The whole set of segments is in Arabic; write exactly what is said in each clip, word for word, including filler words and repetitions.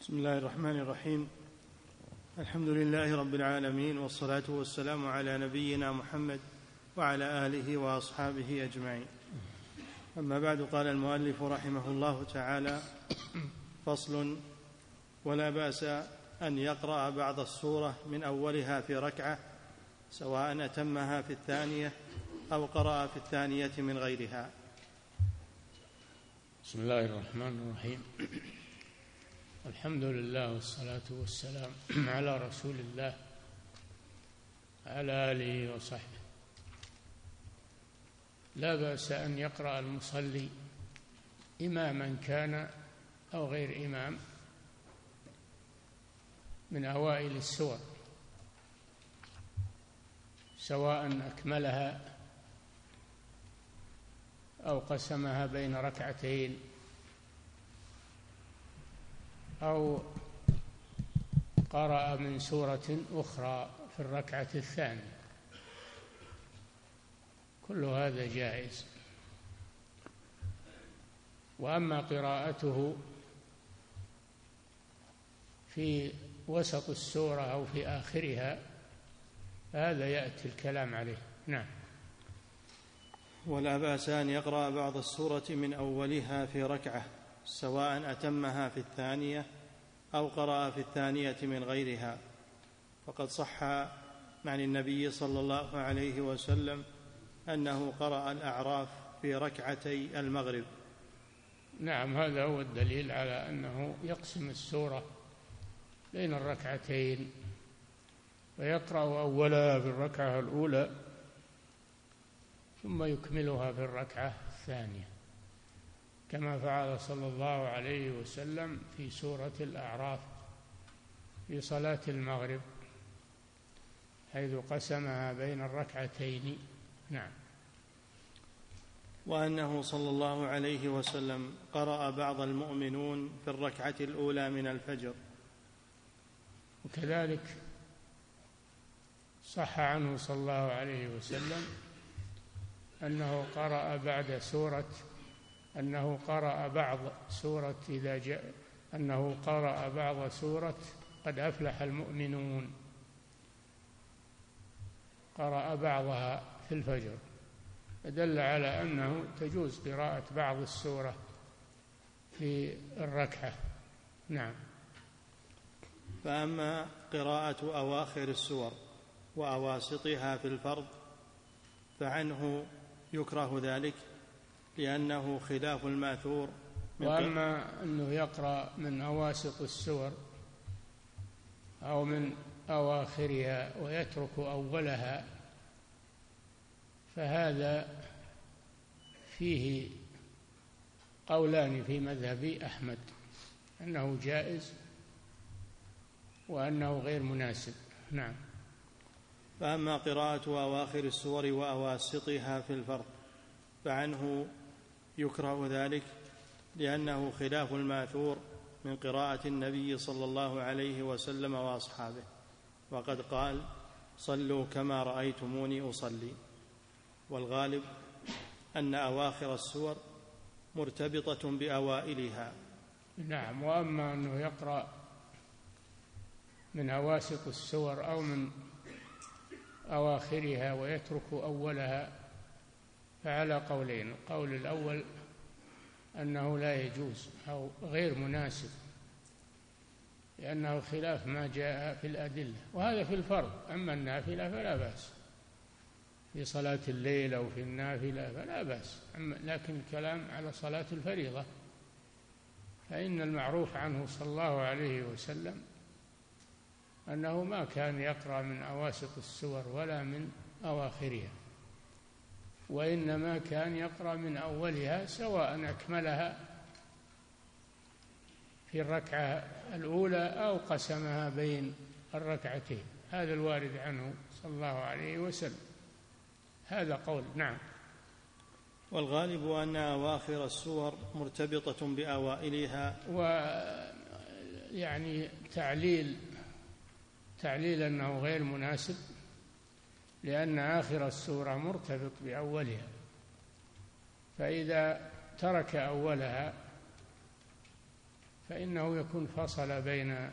بسم الله الرحمن الرحيم. الحمد لله رب العالمين، والصلاة والسلام على نبينا محمد وعلى آله وأصحابه أجمعين. أما بعد، قال المؤلف رحمه الله تعالى: فصل: ولا بأس أن يقرأ بعض السورة من أولها في ركعة، سواء أتمها في الثانية أو قرأ في الثانية من غيرها. بسم الله الرحمن الرحيم. الحمد لله والصلاة والسلام على رسول الله على آله وصحبه. لا بأس أن يقرأ المصلي إماما كان أو غير إمام من أوائل السور، سواء أكملها أو قسمها بين ركعتين أو قرأ من سورة أخرى في الركعة الثانية، كل هذا جائز. وأما قراءته في وسط السورة أو في آخرها هذا يأتي الكلام عليه. نعم. ولا بأس أن يقرأ بعض السورة من أولها في ركعة، سواء أتمها في الثانية أو قرأ في الثانية من غيرها، فقد صح عن النبي صلى الله عليه وسلم أنه قرأ الأعراف في ركعتي المغرب. نعم، هذا هو الدليل على أنه يقسم السورة بين الركعتين، ويقرأ أولها في الركعة الأولى ثم يكملها في الركعة الثانية، كما فعل صلى الله عليه وسلم في سورة الأعراف في صلاة المغرب، حيث قسمها بين الركعتين. نعم. وأنه صلى الله عليه وسلم قرأ بعض المؤمنون في الركعة الأولى من الفجر. وكذلك صح عنه صلى الله عليه وسلم أنه قرأ بعد سورة أنه قرأ بعض سورة إذا جاء أنه قرأ بعض سورة قد أفلح المؤمنون، قرأ بعضها في الفجر، فدل على أنه تجوز قراءة بعض السورة في الركعة. نعم. فأما قراءة أواخر السور وأواسطها في الفرض فعنه يكره ذلك، لأنه خلاف الماثور. وأما أنه يقرأ من أواسط السور أو من أواخرها ويترك أولها فهذا فيه قولان في مذهب أحمد، أنه جائز وأنه غير مناسب. نعم. فأما قراءة أواخر السور وأواسطها في الفرض فعنه يكره ذلك، لأنه خلاف الماثور من قراءة النبي صلى الله عليه وسلم وأصحابه، وقد قال: صلوا كما رأيتموني أصلي. والغالب أن أواخر السور مرتبطة بأوائلها. نعم. وأما أنه يقرأ من أواسط السور أو من أواخرها ويترك أولها فعلى قولين: القول الأول أنه لا يجوز أو غير مناسب، لأنه خلاف ما جاء في الأدلة، وهذا في الفرض. أما النافلة فلا بأس، في صلاة الليل أو في النافلة فلا بأس، لكن الكلام على صلاة الفريضة، فإن المعروف عنه صلى الله عليه وسلم أنه ما كان يقرأ من أواسط السور ولا من أواخرها، وإنما كان يقرأ من أولها، سواء أكملها في الركعة الأولى أو قسمها بين الركعتين. هذا الوارد عنه صلى الله عليه وسلم. هذا قول. نعم. والغالب أن أواخر السور مرتبطة بأوائلها. ويعني تعليل تعليل أنه غير مناسب، لأن آخر السورة مرتبط بأولها، فإذا ترك أولها فإنه يكون فصل بين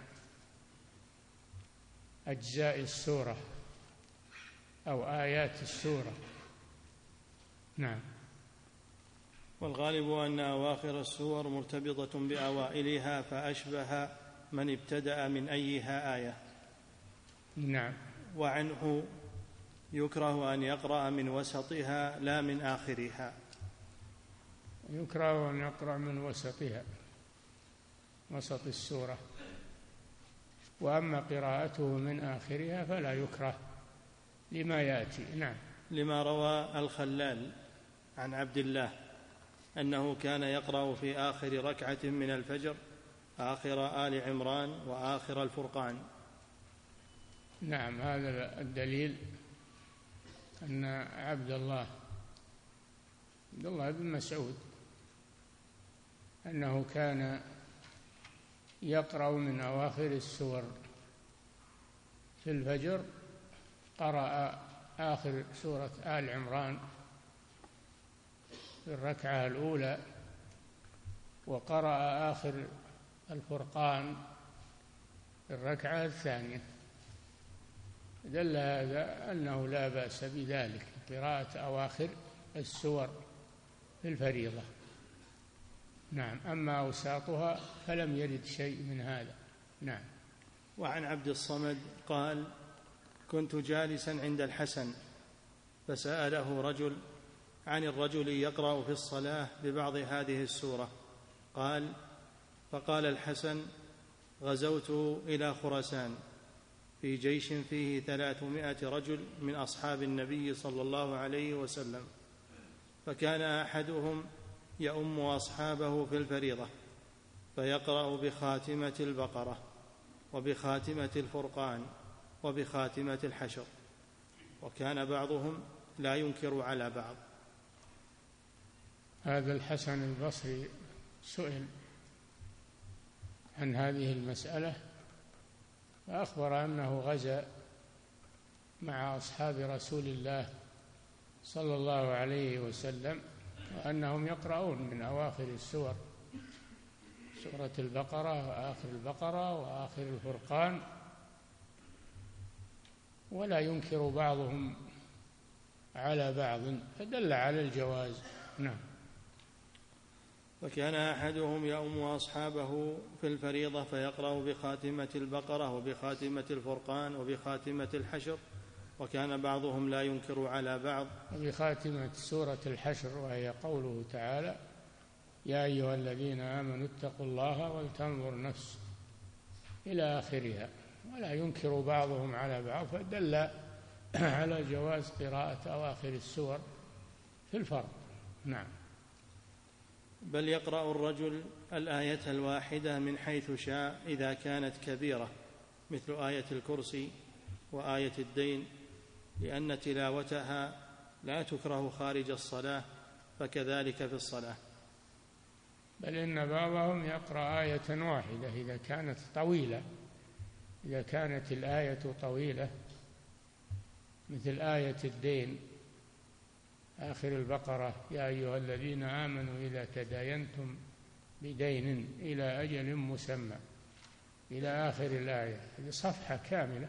أجزاء السورة أو آيات السورة. نعم. والغالب أن أواخر السور مرتبطة بأوائلها، فأشبه من ابتدأ من أيها آية. نعم. وعنه يكره أن يقرأ من وسطها لا من آخرها. يكره أن يقرأ من وسطها، وسط السورة. وأما قراءته من آخرها فلا يكره لما يأتي. نعم. لما روى الخلال عن عبد الله أنه كان يقرأ في آخر ركعة من الفجر آخر آل عمران وآخر الفرقان. نعم، هذا الدليل أن عبد الله عبد الله بن مسعود أنه كان يقرأ من أواخر السور في الفجر، قرأ آخر سورة آل عمران في الركعة الأولى، وقرأ آخر الفرقان في الركعة الثانية. دل هذا أنه لا بأس بذلك، قراءة أواخر السور في الفريضة. نعم. أما أوساطها فلم يرد شيء من هذا. نعم. وعن عبد الصمد قال: كنت جالسا عند الحسن فسأله رجل عن الرجل يقرأ في الصلاة ببعض هذه السورة. قال: فقال الحسن: غزوت إلى خراسان في جيش فيه ثلاثمائة رجل من أصحاب النبي صلى الله عليه وسلم، فكان أحدهم يؤم أصحابه في الفريضة فيقرأ بخاتمة البقرة وبخاتمة الفرقان وبخاتمة الحشر، وكان بعضهم لا ينكر على بعض. هذا الحسن البصري سئل عن هذه المسألة فأخبر أنه غزا مع أصحاب رسول الله صلى الله عليه وسلم، وأنهم يقرؤون من أواخر السور، سورة البقرة وآخر البقرة وآخر الفرقان، ولا ينكر بعضهم على بعض، فدل على الجواز. نعم. وكان أحدهم يؤم أصحابه في الفريضة فيقرأ بخاتمة البقرة وبخاتمة الفرقان وبخاتمة الحشر، وكان بعضهم لا ينكر على بعض. وبخاتمة سورة الحشر، وهي قوله تعالى: يا أيها الذين آمنوا اتقوا الله ولتنظر نفس إلى آخرها، ولا ينكر بعضهم على بعض، فدل على جواز قراءة أواخر السور في الفرض. نعم. بل يقرأ الرجل الآية الواحدة من حيث شاء إذا كانت كبيرة، مثل آية الكرسي وآية الدين، لأن تلاوتها لا تكره خارج الصلاة، فكذلك في الصلاة. بل إن بعضهم يقرأ آية واحدة إذا كانت طويلة، إذا كانت الآية طويلة، مثل آية الدين آخر البقرة: يا أيها الذين آمنوا إذا تداينتم بدين إلى أجل مسمى، إلى آخر الآية، هذه صفحة كاملة.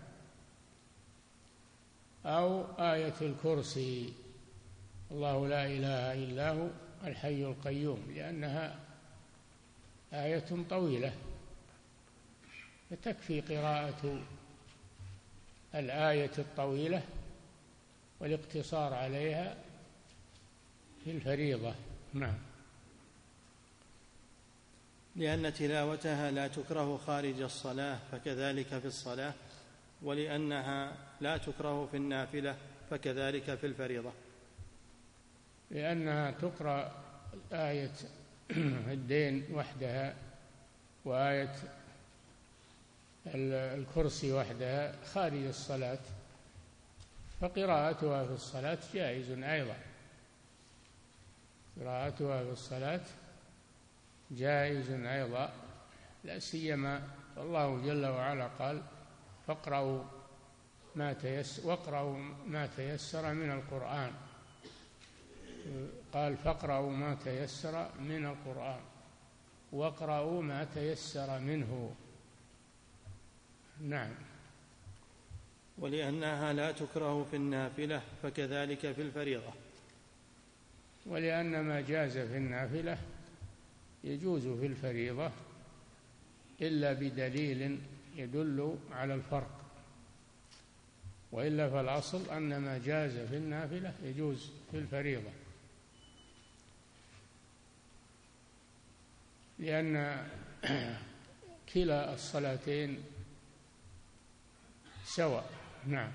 أو آية الكرسي: الله لا إله إلا هو الحي القيوم، لأنها آية طويلة، فتكفي قراءة الآية الطويلة والاقتصار عليها في الفريضة. نعم. لأن تلاوتها لا تكره خارج الصلاة، فكذلك في الصلاة، ولأنها لا تكره في النافلة، فكذلك في الفريضة. لأنها تقرأ آية الدين وحدها وآية الكرسي وحدها خارج الصلاة، فقراءتها في الصلاة جائز أيضا، قراءتها في الصلاة جائز أيضا، لا سيما الله جل وعلا قال: فاقرأوا ما تيسر واقرأوا ما تيسر من القرآن، قال: فاقرأوا ما تيسر من القرآن، واقرأوا ما تيسر منه. نعم. ولأنها لا تكره في النافلة فكذلك في الفريضة. ولأن ما جاز في النافلة يجوز في الفريضة إلا بدليل يدل على الفرق، وإلا فالأصل أن ما جاز في النافلة يجوز في الفريضة، لأن كلا الصلاتين سواء. نعم.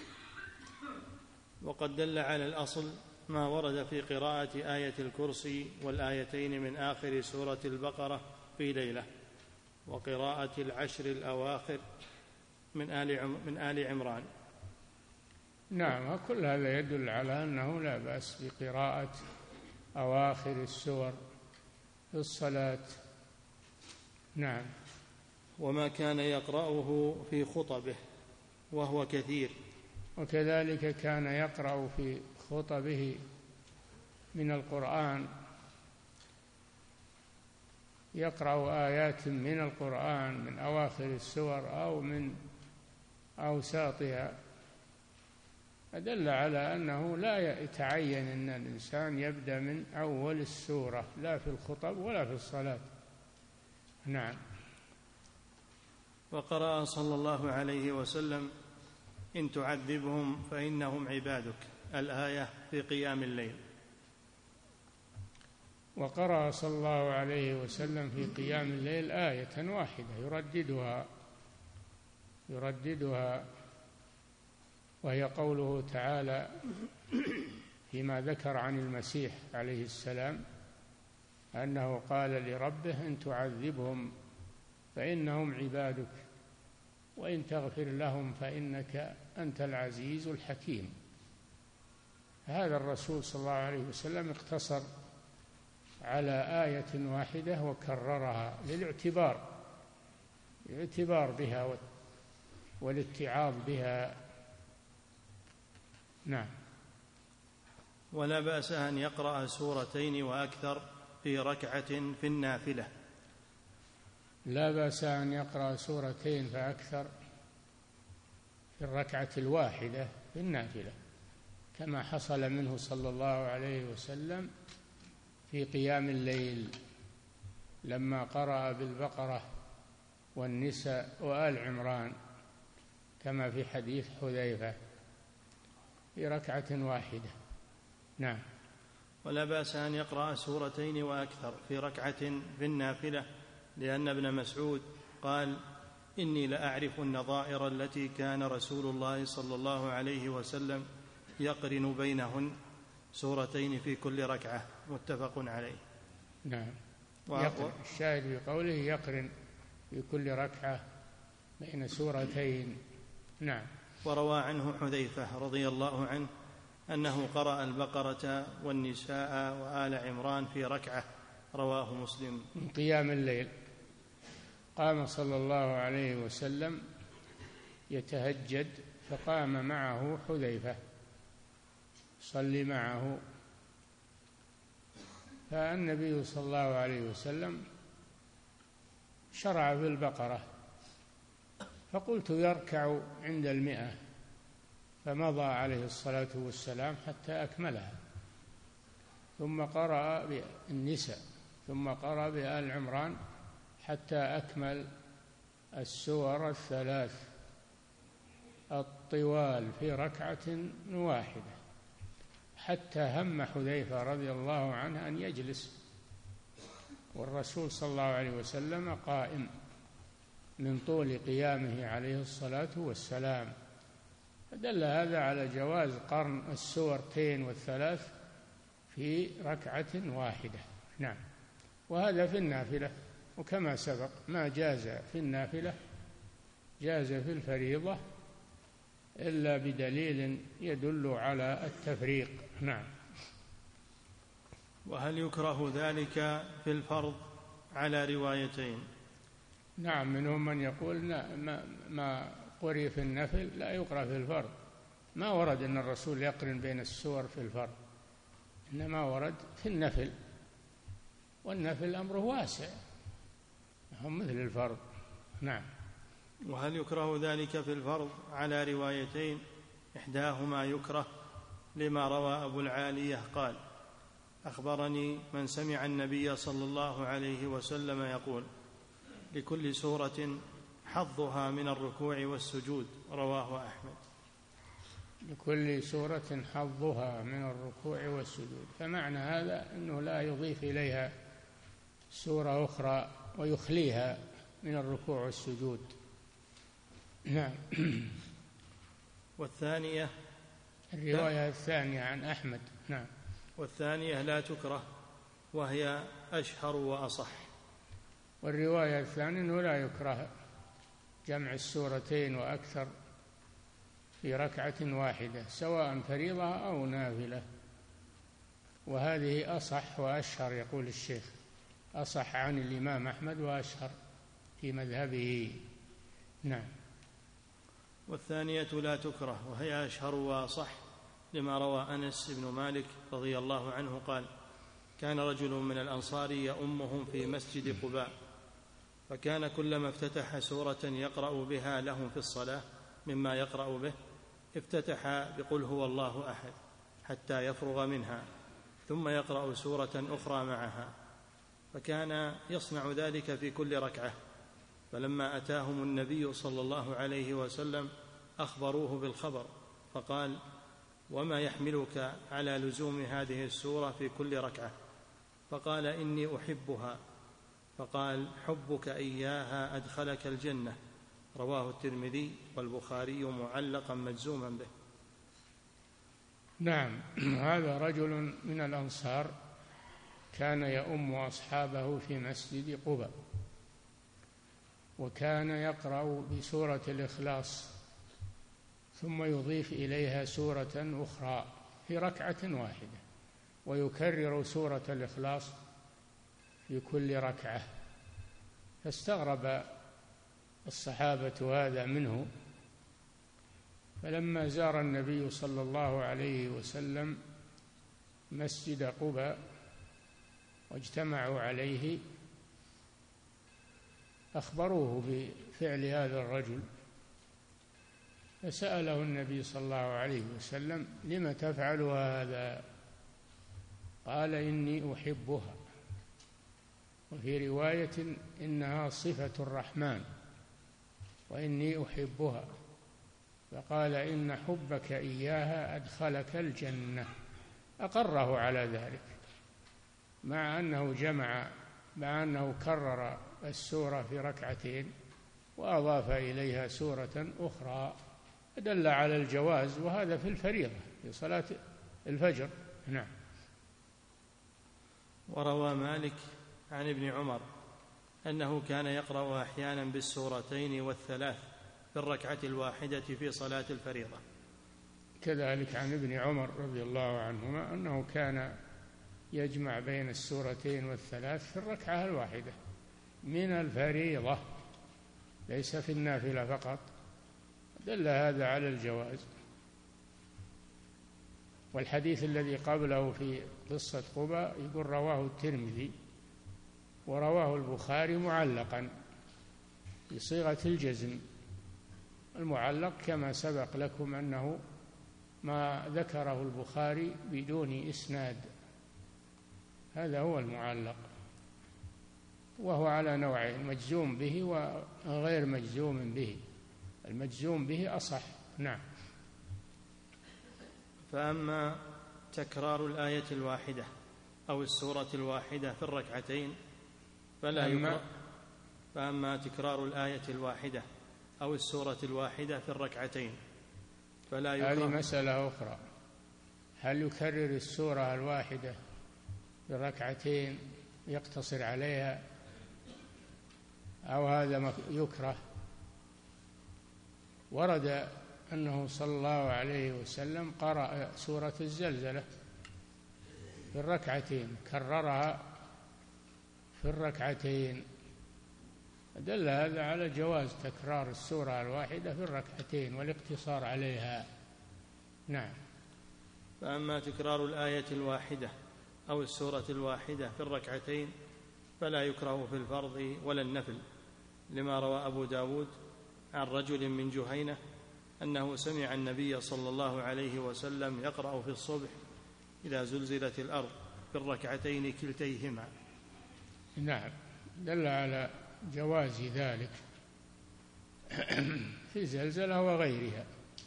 وقد دل على الأصل ما ورد في قراءة آية الكرسي والآيتين من آخر سورة البقرة في ليلة، وقراءة العشر الأواخر من آل من آل عمران. نعم، كل هذا يدل على أنه لا بأس بقراءة أواخر السور في الصلاة. نعم. وما كان يقرأه في خطبه وهو كثير. وكذلك كان يقرأ في خطبه من القرآن، يقرأ آيات من القرآن من أواخر السور أو من أوساطها، أدل على أنه لا يتعين أن الإنسان يبدأ من أول السورة لا في الخطب ولا في الصلاة. نعم. وقرأ صلى الله عليه وسلم: إن تعذبهم فإنهم عبادك، الآية في قيام الليل. وقرأ صلى الله عليه وسلم في قيام الليل آية واحدة يرددها يرددها وهي قوله تعالى فيما ذكر عن المسيح عليه السلام أنه قال لربه: إن تعذبهم فإنهم عبادك وإن تغفر لهم فإنك أنت العزيز الحكيم. هذا الرسول صلى الله عليه وسلم اقتصر على آية واحدة وكررها للاعتبار الاعتبار بها والاتعاظ بها. نعم. ولا بأس أن يقرأ سورتين وأكثر في ركعة في النافلة. لا بأس أن يقرأ سورتين فأكثر في الركعة الواحدة في النافلة، كما حصل منه صلى الله عليه وسلم في قيام الليل لما قرأ بالبقرة والنساء وآل عمران، كما في حديث حذيفة في ركعة واحدة. نعم. ولا بأس أن يقرأ سورتين وأكثر في ركعة في النافلة، لأن ابن مسعود قال: إني لأعرف النظائر التي كان رسول الله صلى الله عليه وسلم يقرن بينهن سورتين في كل ركعة. متفق عليه. نعم. يقرن. الشاهد بقوله يقرن في كل ركعة بين سورتين. نعم. وروى عنه حذيفة رضي الله عنه أنه قرأ البقرة والنساء وآل عمران في ركعة، رواه مسلم. من قيام الليل قام صلى الله عليه وسلم يتهجد فقام معه حذيفة صلي معه، فالنبي صلى الله عليه وسلم شرع في البقرة فقلت يركع عند المئة، فمضى عليه الصلاة والسلام حتى أكملها، ثم قرأ بالنساء ثم قرأ بآل عمران حتى أكمل السور الثلاث الطوال في ركعة واحدة، حتى هم حذيفة رضي الله عنه أن يجلس والرسول صلى الله عليه وسلم قائم من طول قيامه عليه الصلاة والسلام. فدل هذا على جواز قرن السورتين والثلاث في ركعة واحدة. نعم. وهذا في النافلة، وكما سبق ما جاز في النافلة جاز في الفريضة إلا بدليل يدل على التفريق. نعم. وهل يكره ذلك في الفرض على روايتين؟ نعم، منهم من يقول ما, ما قرئ في النفل لا يقرأ في الفرض، ما ورد أن الرسول يقرن بين السور في الفرض، إنما ورد في النفل، والنفل أمره واسع هم مثل الفرض. نعم. وهل يكره ذلك في الفرض على روايتين؟ إحداهما يكره لما روى أبو العالية قال: أخبرني من سمع النبي صلى الله عليه وسلم يقول: لكل سورة حظها من الركوع والسجود، رواه أحمد. لكل سورة حظها من الركوع والسجود، فمعنى هذا أنه لا يضيف إليها سورة أخرى ويخليها من الركوع والسجود. نعم. والثانية الرواية الثانية عن أحمد. نعم. والثانية لا تكره وهي أشهر وأصح. والرواية الثانية أنه لا يكره جمع السورتين وأكثر في ركعة واحدة سواء فريضة أو نافلة، وهذه أصح وأشهر يقول الشيخ، أصح عن الإمام أحمد وأشهر في مذهبه. نعم. والثانية لا تكره وهي أشهر وأصح لما روى أنس بن مالك رضي الله عنه قال: كان رجل من الأنصار يؤمهم في مسجد قباء، فكان كلما افتتح سورة يقرأ بها لهم في الصلاة مما يقرأ به افتتح بقل هو الله أحد حتى يفرغ منها، ثم يقرأ سورة أخرى معها، فكان يصنع ذلك في كل ركعة. فلما أتاهم النبي صلى الله عليه وسلم أخبروه بالخبر، فقال: وما يحملك على لزوم هذه السورة في كل ركعة؟ فقال: إني أحبها. فقال: حبك إياها أدخلك الجنة، رواه الترمذي والبخاري معلقا مجزوما به. نعم. هذا رجل من الأنصار كان يؤم أصحابه في مسجد قباء، وكان يقرأ بسورة الإخلاص ثم يضيف إليها سورة أخرى في ركعة واحدة، ويكرر سورة الإخلاص في كل ركعة. فاستغرب الصحابة هذا منه، فلما زار النبي صلى الله عليه وسلم مسجد قباء واجتمعوا عليه أخبروه بفعل هذا الرجل، فسأله النبي صلى الله عليه وسلم: لم تفعل هذا؟ قال: إني أحبها. وفي رواية: إنها صفة الرحمن وإني أحبها. فقال: إن حبك إياها أدخلك الجنة. أقره على ذلك، مع أنه جمع مع أنه كرر السورة في ركعتين وأضاف إليها سورة أخرى، دل على الجواز، وهذا في الفريضة في صلاة الفجر. نعم. وروى مالك عن ابن عمر أنه كان يقرأ أحيانا بالسورتين والثلاث في الركعة الواحدة في صلاة الفريضة. كذلك عن ابن عمر رضي الله عنهما أنه كان يجمع بين السورتين والثلاث في الركعة الواحدة من الفريضة، ليس في النافلة فقط، دل هذا على الجواز. والحديث الذي قبله في قصة قباء يقول رواه الترمذي ورواه البخاري معلقا بصيغة الجزم. المعلق كما سبق لكم أنه ما ذكره البخاري بدون إسناد، هذا هو المعلق، وهو على نوعين: مجزوم به وغير مجزوم به. المجزوم به أصح. نعم. فأما تكرار الآية الواحدة أو السورة الواحدة في الركعتين فلا يكره. فأما تكرار الآية الواحدة أو السورة الواحدة في الركعتين فلا يكره. هذه مسألة أخرى، هل يكرر السورة الواحدة في الركعتين يقتصر عليها أو هذا يكره؟ ورد أنه صلى الله عليه وسلم قرأ سورة الزلزلة في الركعتين، كررها في الركعتين، دل هذا على جواز تكرار السورة الواحدة في الركعتين والاقتصار عليها. نعم. فأما تكرار الآية الواحدة أو السورة الواحدة في الركعتين فلا يكره في الفرض ولا النفل، لما روى أبو داود عن رجل من جهينة أنه سمع النبي صلى الله عليه وسلم يقرأ في الصبح إذا زلزلت الأرض في الركعتين كلتيهما. نعم، دل على جواز ذلك في زلزلة وغيرها.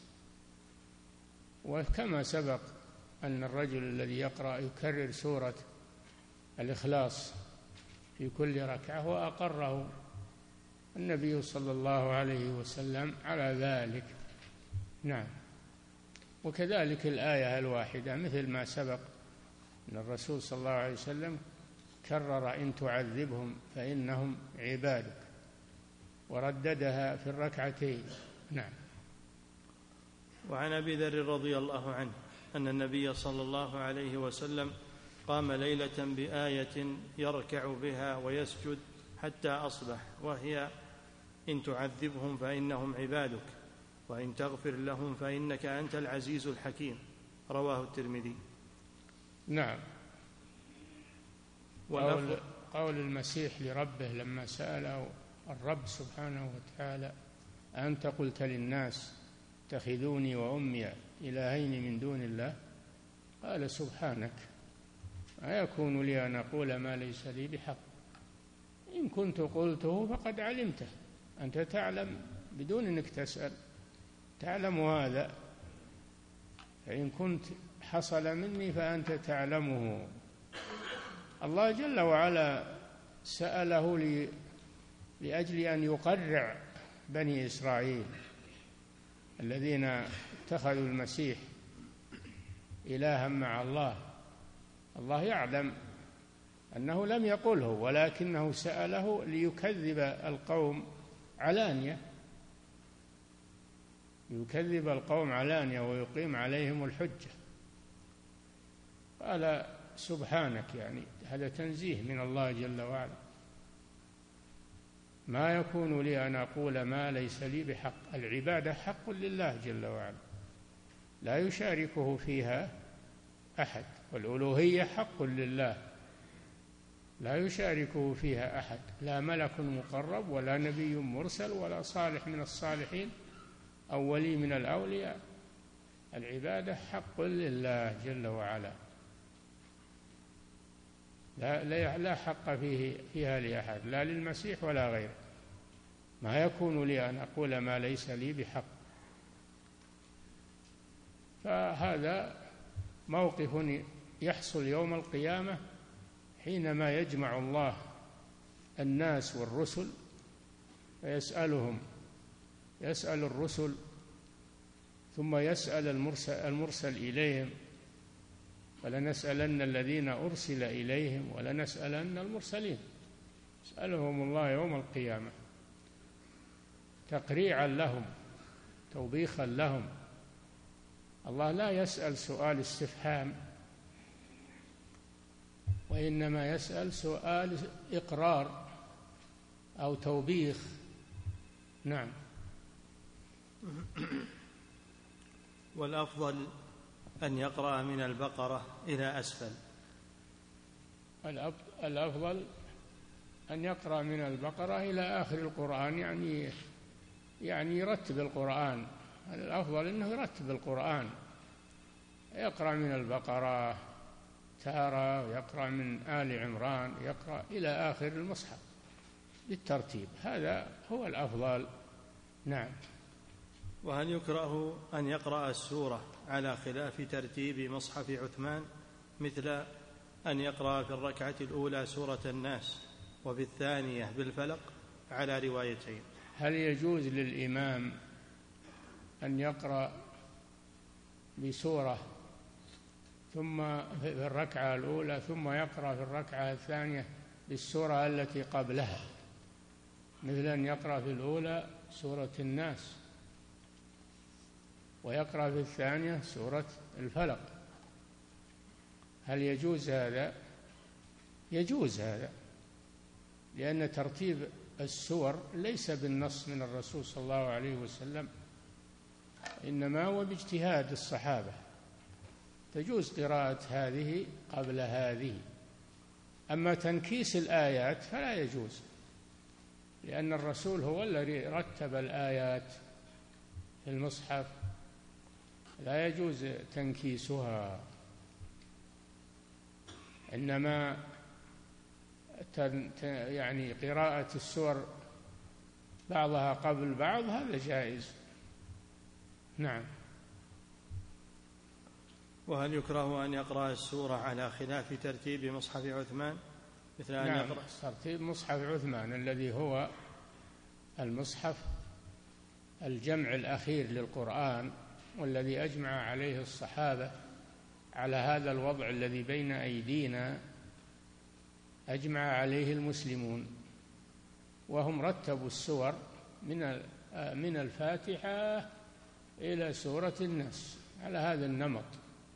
وكما سبق أن الرجل الذي يقرأ يكرر سورة الإخلاص في كل ركعة وأقره النبي صلى الله عليه وسلم على ذلك. نعم. وكذلك الآية الواحدة مثل ما سبق أن الرسول صلى الله عليه وسلم كرر إن تعذبهم فإنهم عبادك، ورددها في الركعتين. نعم. وعن أبي ذر رضي الله عنه أن النبي صلى الله عليه وسلم قام ليلة بآية يركع بها ويسجد حتى أصبح، وهي إن تعذبهم فإنهم عبادك وإن تغفر لهم فإنك أنت العزيز الحكيم. رواه الترمذي. نعم. قول, قول المسيح لربه لما سأله الرب سبحانه وتعالى أنت قلت للناس اتخذوني وأمي إلهين من دون الله، قال سبحانك ما يكون لي أن أقول ما ليس لي بحق، إن كنت قلته فقد علمته، أنت تعلم بدون أنك تسأل، تعلم هذا، فإن كنت حصل مني فأنت تعلمه. الله جل وعلا سأله لي لأجل أن يقرع بني إسرائيل الذين اتخذوا المسيح إلها مع الله. الله يعلم أنه لم يقله، ولكنه سأله ليكذب القوم علانية، يكذب القوم علانية ويقيم عليهم الحجة. قال سبحانك، يعني هذا تنزيه من الله جل وعلا، ما يكون لي أن أقول ما ليس لي بحق. العبادة حق لله جل وعلا لا يشاركه فيها أحد، والألوهية حق لله لا يشاركه فيها أحد، لا ملك مقرب ولا نبي مرسل ولا صالح من الصالحين أو ولي من الأولياء. العبادة حق لله جل وعلا لا, لا حق فيه فيها لأحد، لا للمسيح ولا غيره. ما يكون لي أن أقول ما ليس لي بحق. فهذا موقف يحصل يوم القيامة حينما يجمع الله الناس والرسل فيسألهم، يسأل الرسل ثم يسأل المرسل, المرسل إليهم، ولنسألن الذين أرسل إليهم ولنسألن المرسلين. يسألهم الله يوم القيامة تقريعا لهم، توبيخا لهم. الله لا يسأل سؤال استفهام، وإنما يسأل سؤال إقرار أو توبيخ. نعم. والأفضل أن يقرأ من البقرة إلى أسفل. الأفضل أن يقرأ من البقرة إلى آخر القرآن، يعني يعني يرتب القرآن. الأفضل أنه يرتب القرآن، يقرأ من البقرة تارة، ويقرأ من آل عمران، يقرأ إلى آخر المصحف بالترتيب، هذا هو الأفضل. نعم. وهل يكره أن يقرأ السورة على خلاف ترتيب مصحف عثمان، مثل أن يقرأ في الركعة الأولى سورة الناس وفي الثانية بالفلق على روايتين؟ هل يجوز للإمام أن يقرأ بسورة ثم في الركعة الأولى ثم يقرأ في الركعة الثانية بالسورة التي قبلها، مثل أن يقرأ في الأولى سورة الناس ويقرأ في الثانية سورة الفلق؟ هل يجوز هذا؟ يجوز هذا، لأن ترتيب السور ليس بالنص من الرسول صلى الله عليه وسلم، إنما هو باجتهاد الصحابة. تجوز قراءة هذه قبل هذه. أما تنكيس الآيات فلا يجوز، لأن الرسول هو الذي رتب الآيات في المصحف، لا يجوز تنكيسها. إنما يعني قراءة السور بعضها قبل بعض هذا جائز. نعم. وهل يكره أن يقرأ السورة على خلاف ترتيب مصحف عثمان، مثل أن نعم، يقرأ ترتيب مصحف عثمان الذي هو المصحف الجمع الأخير للقرآن، والذي أجمع عليه الصحابة على هذا الوضع الذي بين أيدينا، أجمع عليه المسلمون، وهم رتبوا السور من من الفاتحة إلى سورة الناس على هذا النمط.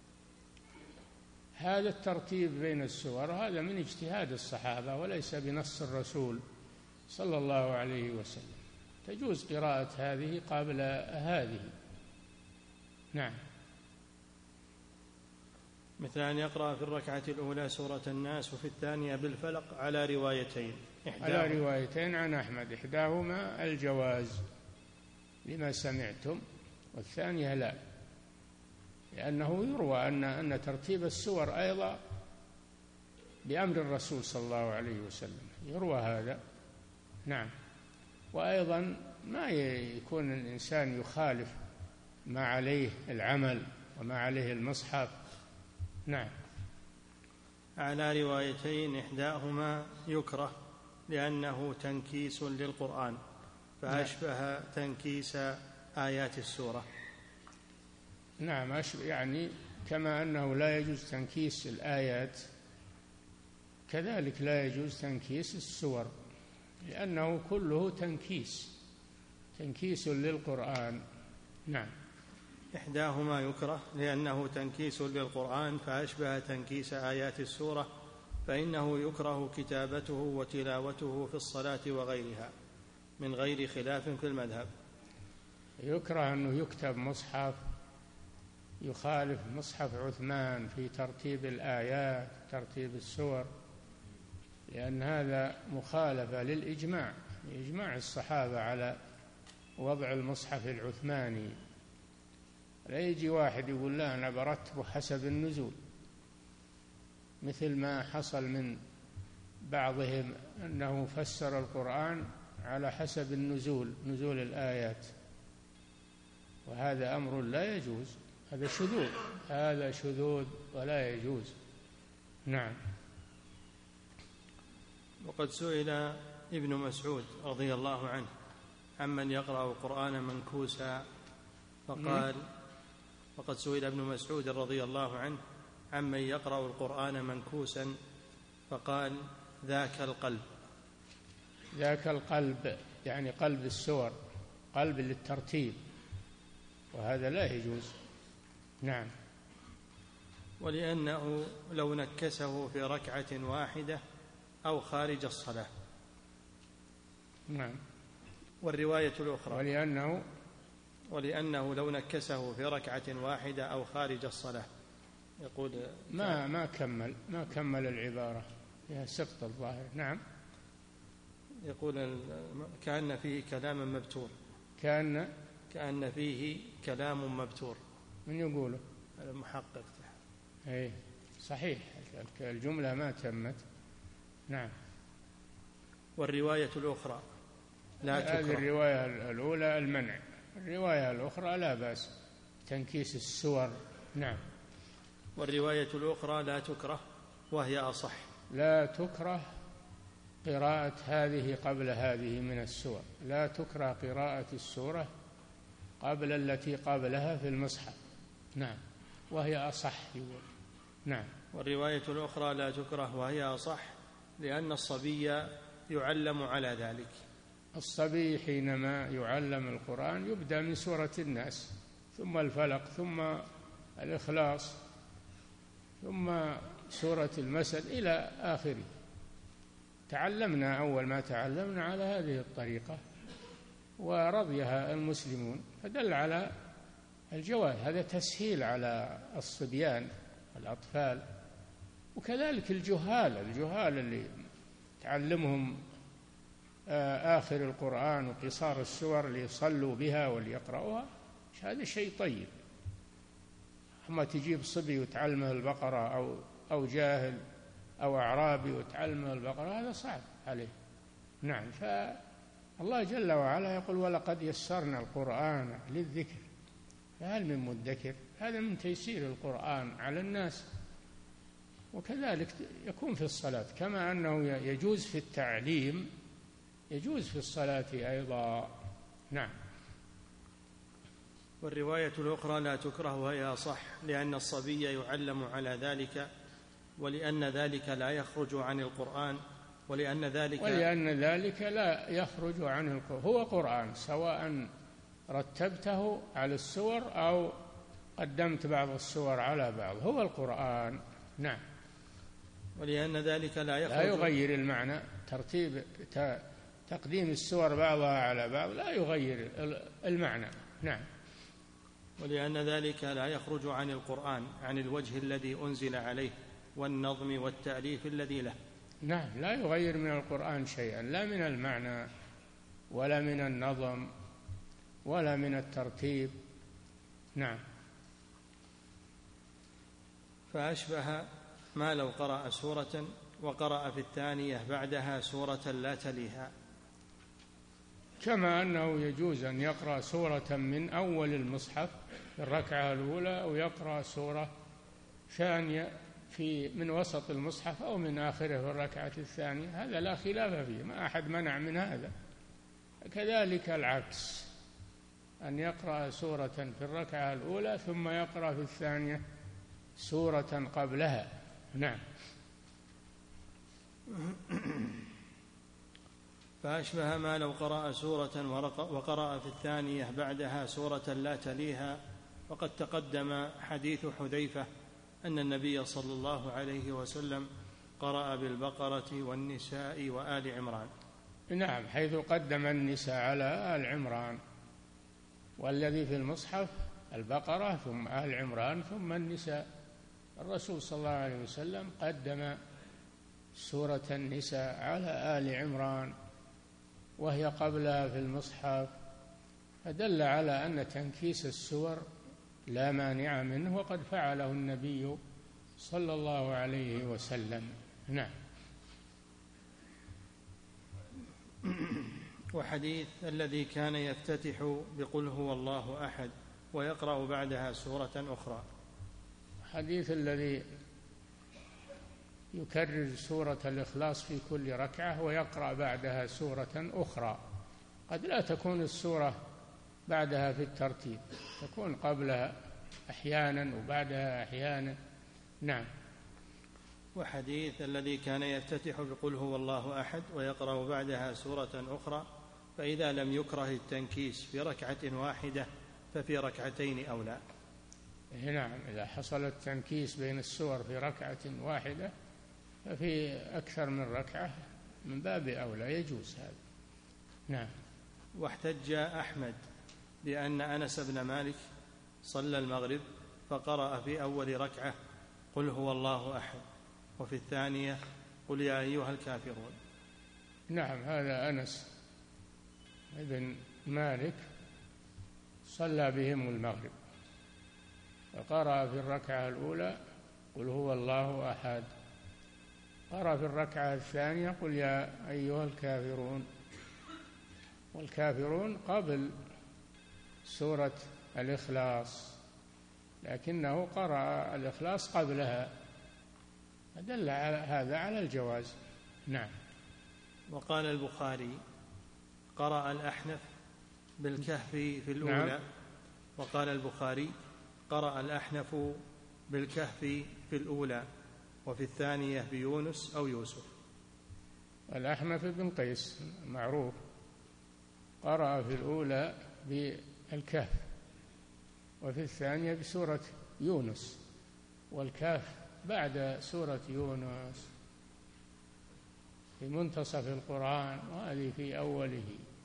هذا الترتيب بين السور هذا من اجتهاد الصحابة وليس بنص الرسول صلى الله عليه وسلم. تجوز قراءة هذه قبل هذه. نعم. مثل أن يقرأ في الركعة الأولى سورة الناس وفي الثانية بالفلق على روايتين على روايتين عن أحمد، إحداهما الجواز لما سمعتم، والثانية لا، لأنه يروى أن أن ترتيب السور أيضا بأمر الرسول صلى الله عليه وسلم، يروى هذا. نعم. وأيضا ما يكون الإنسان يخالف ما عليه العمل وما عليه المصحف. نعم. على روايتين إحداهما يكره لأنه تنكيس للقرآن فأشبه تنكيس آيات السورة. نعم، يعني كما أنه لا يجوز تنكيس الآيات كذلك لا يجوز تنكيس السور، لأنه كله تنكيس تنكيس للقرآن. نعم. إحداهما يكره لأنه تنكيس للقرآن فأشبه تنكيس آيات السورة، فإنه يكره كتابته وتلاوته في الصلاة وغيرها من غير خلاف في المذهب. يكره أنه يكتب مصحف يخالف مصحف عثمان في ترتيب الآيات ترتيب السور، لأن هذا مخالفة للإجماع إجماع الصحابة على وضع المصحف العثماني. لا يجي واحد يقول لا أنا برتبه حسب النزول، مثل ما حصل من بعضهم أنه فسر القرآن على حسب النزول نزول الآيات، وهذا أمر لا يجوز، هذا شذوذ هذا شذوذ ولا يجوز. نعم. وقد سئل ابن مسعود رضي الله عنه عمن يقرأ القرآن منكوسا فقال وقد سئل ابن مسعود رضي الله عنه عمن يقرأ القرآن منكوسا فقال ذاك القلب. ذاك القلب يعني قلب السور، قلب للترتيب، وهذا لا يجوز. نعم. ولأنه لو نكسه في ركعة واحدة أو خارج الصلاة. نعم. والرواية الأخرى ولأنه ولأنه لو نكسه في ركعة واحدة أو خارج الصلاة. يقول ما ما كمل ما كمل العبارة فيها سقط الظاهر. نعم. يقول كأن فيه كلام مبتور. كأن كأن فيه كلام مبتور. من يقوله؟ المحقق. أي صحيح الجملة ما تمت. نعم. والرواية الأخرى لا تكره. هذه الرواية الأولى المنع، الرواية الأخرى لا بأس تنكيس السور. نعم. والرواية الأخرى لا تكره وهي أصح. لا تكره قراءة هذه قبل هذه من السور، لا تكره قراءة السورة قبل التي قبلها في المصحف. نعم. وهي أصح يقول. نعم. والرواية الأخرى لا تكره وهي أصح لأن الصبي يعلم على ذلك. الصبي حينما يعلم القرآن يبدأ من سورة الناس ثم الفلق ثم الإخلاص ثم سورة المسد إلى آخره. تعلمنا أول ما تعلمنا على هذه الطريقة ورضيها المسلمون، فدل على الجواز. هذا تسهيل على الصبيان الأطفال، وكذلك الجهال الجهال اللي تعلمهم آخر القرآن وقصار السور ليصلوا بها وليقرأوها، هذا شيء طيب. أما تجيب صبي وتعلمه البقرة أو أو جاهل أو أعرابي وتعلمه البقرة، هذا صعب عليه. نعم. فالله جل وعلا يقول ولقد يسرنا القرآن للذكر فهل من مدكر. هذا من تيسير القرآن على الناس. وكذلك يكون في الصلاة، كما أنه يجوز في التعليم يجوز في الصلاة أيضا. نعم. والرواية الأخرى لا تكره وهي أصح، لأن الصبي يعلم على ذلك، ولأن ذلك لا يخرج عن القرآن، ولأن ذلك ولأن ذلك لا يخرج عن القرآن. هو قرآن سواء رتبته على السور أو قدمت بعض السور على بعض، هو القرآن. نعم. ولأن ذلك لا يخرج لا يغير المعنى. ترتيب تقديم السور بعضها على بعض لا يغير المعنى. نعم. ولأن ذلك لا يخرج عن القرآن، عن الوجه الذي أنزل عليه والنظم والتأليف الذي له. نعم. لا يغير من القرآن شيئا، لا من المعنى ولا من النظم ولا من الترتيب. نعم. فأشبه ما لو قرأ سورة وقرأ في الثانية بعدها سورة لا تليها. كما أنه يجوز أن يقرأ سورة من أول المصحف في الركعة الأولى، أو يقرأ سورة ثانية في من وسط المصحف أو من آخره في الركعة الثانية، هذا لا خلاف فيه، ما أحد منع من هذا. كذلك العكس، أن يقرأ سورة في الركعة الأولى ثم يقرأ في الثانية سورة قبلها. نعم. فأشبه ما لو قرأ سورة وقرأ في الثانية بعدها سورة لا تليها. وقد تقدم حديث حذيفة أن النبي صلى الله عليه وسلم قرأ بالبقرة والنساء وآل عمران. نعم، حيث قدم النساء على آل عمران، والذي في المصحف البقرة ثم آل عمران ثم النساء. الرسول صلى الله عليه وسلم قدم سورة النساء على آل عمران وهي قبلها في المصحف، فدل على أن تنكيس السور لا مانع منه، وقد فعله النبي صلى الله عليه وسلم. نعم. وحديث الذي كان يفتتح بقل هو الله أحد ويقرأ بعدها سورة أخرى. حديث الذي يكرر سورة الإخلاص في كل ركعة ويقرأ بعدها سورة أخرى، قد لا تكون السورة بعدها في الترتيب، تكون قبلها أحيانا وبعدها أحيانا. نعم. وحديث الذي كان يفتتح بقل هو الله أحد ويقرأ بعدها سورة أخرى، فإذا لم يكره التنكيس في ركعة واحدة ففي ركعتين أولى. نعم، إذا حصل التنكيس بين السور في ركعة واحدة ففي أكثر من ركعة من باب أولى، يجوز هذا. نعم. واحتج أحمد بأن أنس بن مالك صلى المغرب فقرأ في أول ركعة قل هو الله أحد، وفي الثانية قل يا أيها الكافرون. نعم، هذا أنس بن مالك صلى بهم المغرب فقرأ في الركعة الأولى قل هو الله أحد، قرأ في الركعة الثانية قل يا أيها الكافرون، والكافرون قبل سورة الإخلاص، لكنه قرأ الإخلاص قبلها، فدل على هذا على الجواز. نعم. وقال البخاري قرأ الأحنف بالكهف في الأولى. نعم. وقال البخاري قرأ الأحنف بالكهف في الأولى وفي الثانية بيونس أو يوسف. الأحنف بن قيس معروف، قرأ في الأولى بالكهف وفي الثانية بسورة يونس، والكهف بعد سورة يونس في منتصف القرآن وهذه في أوله،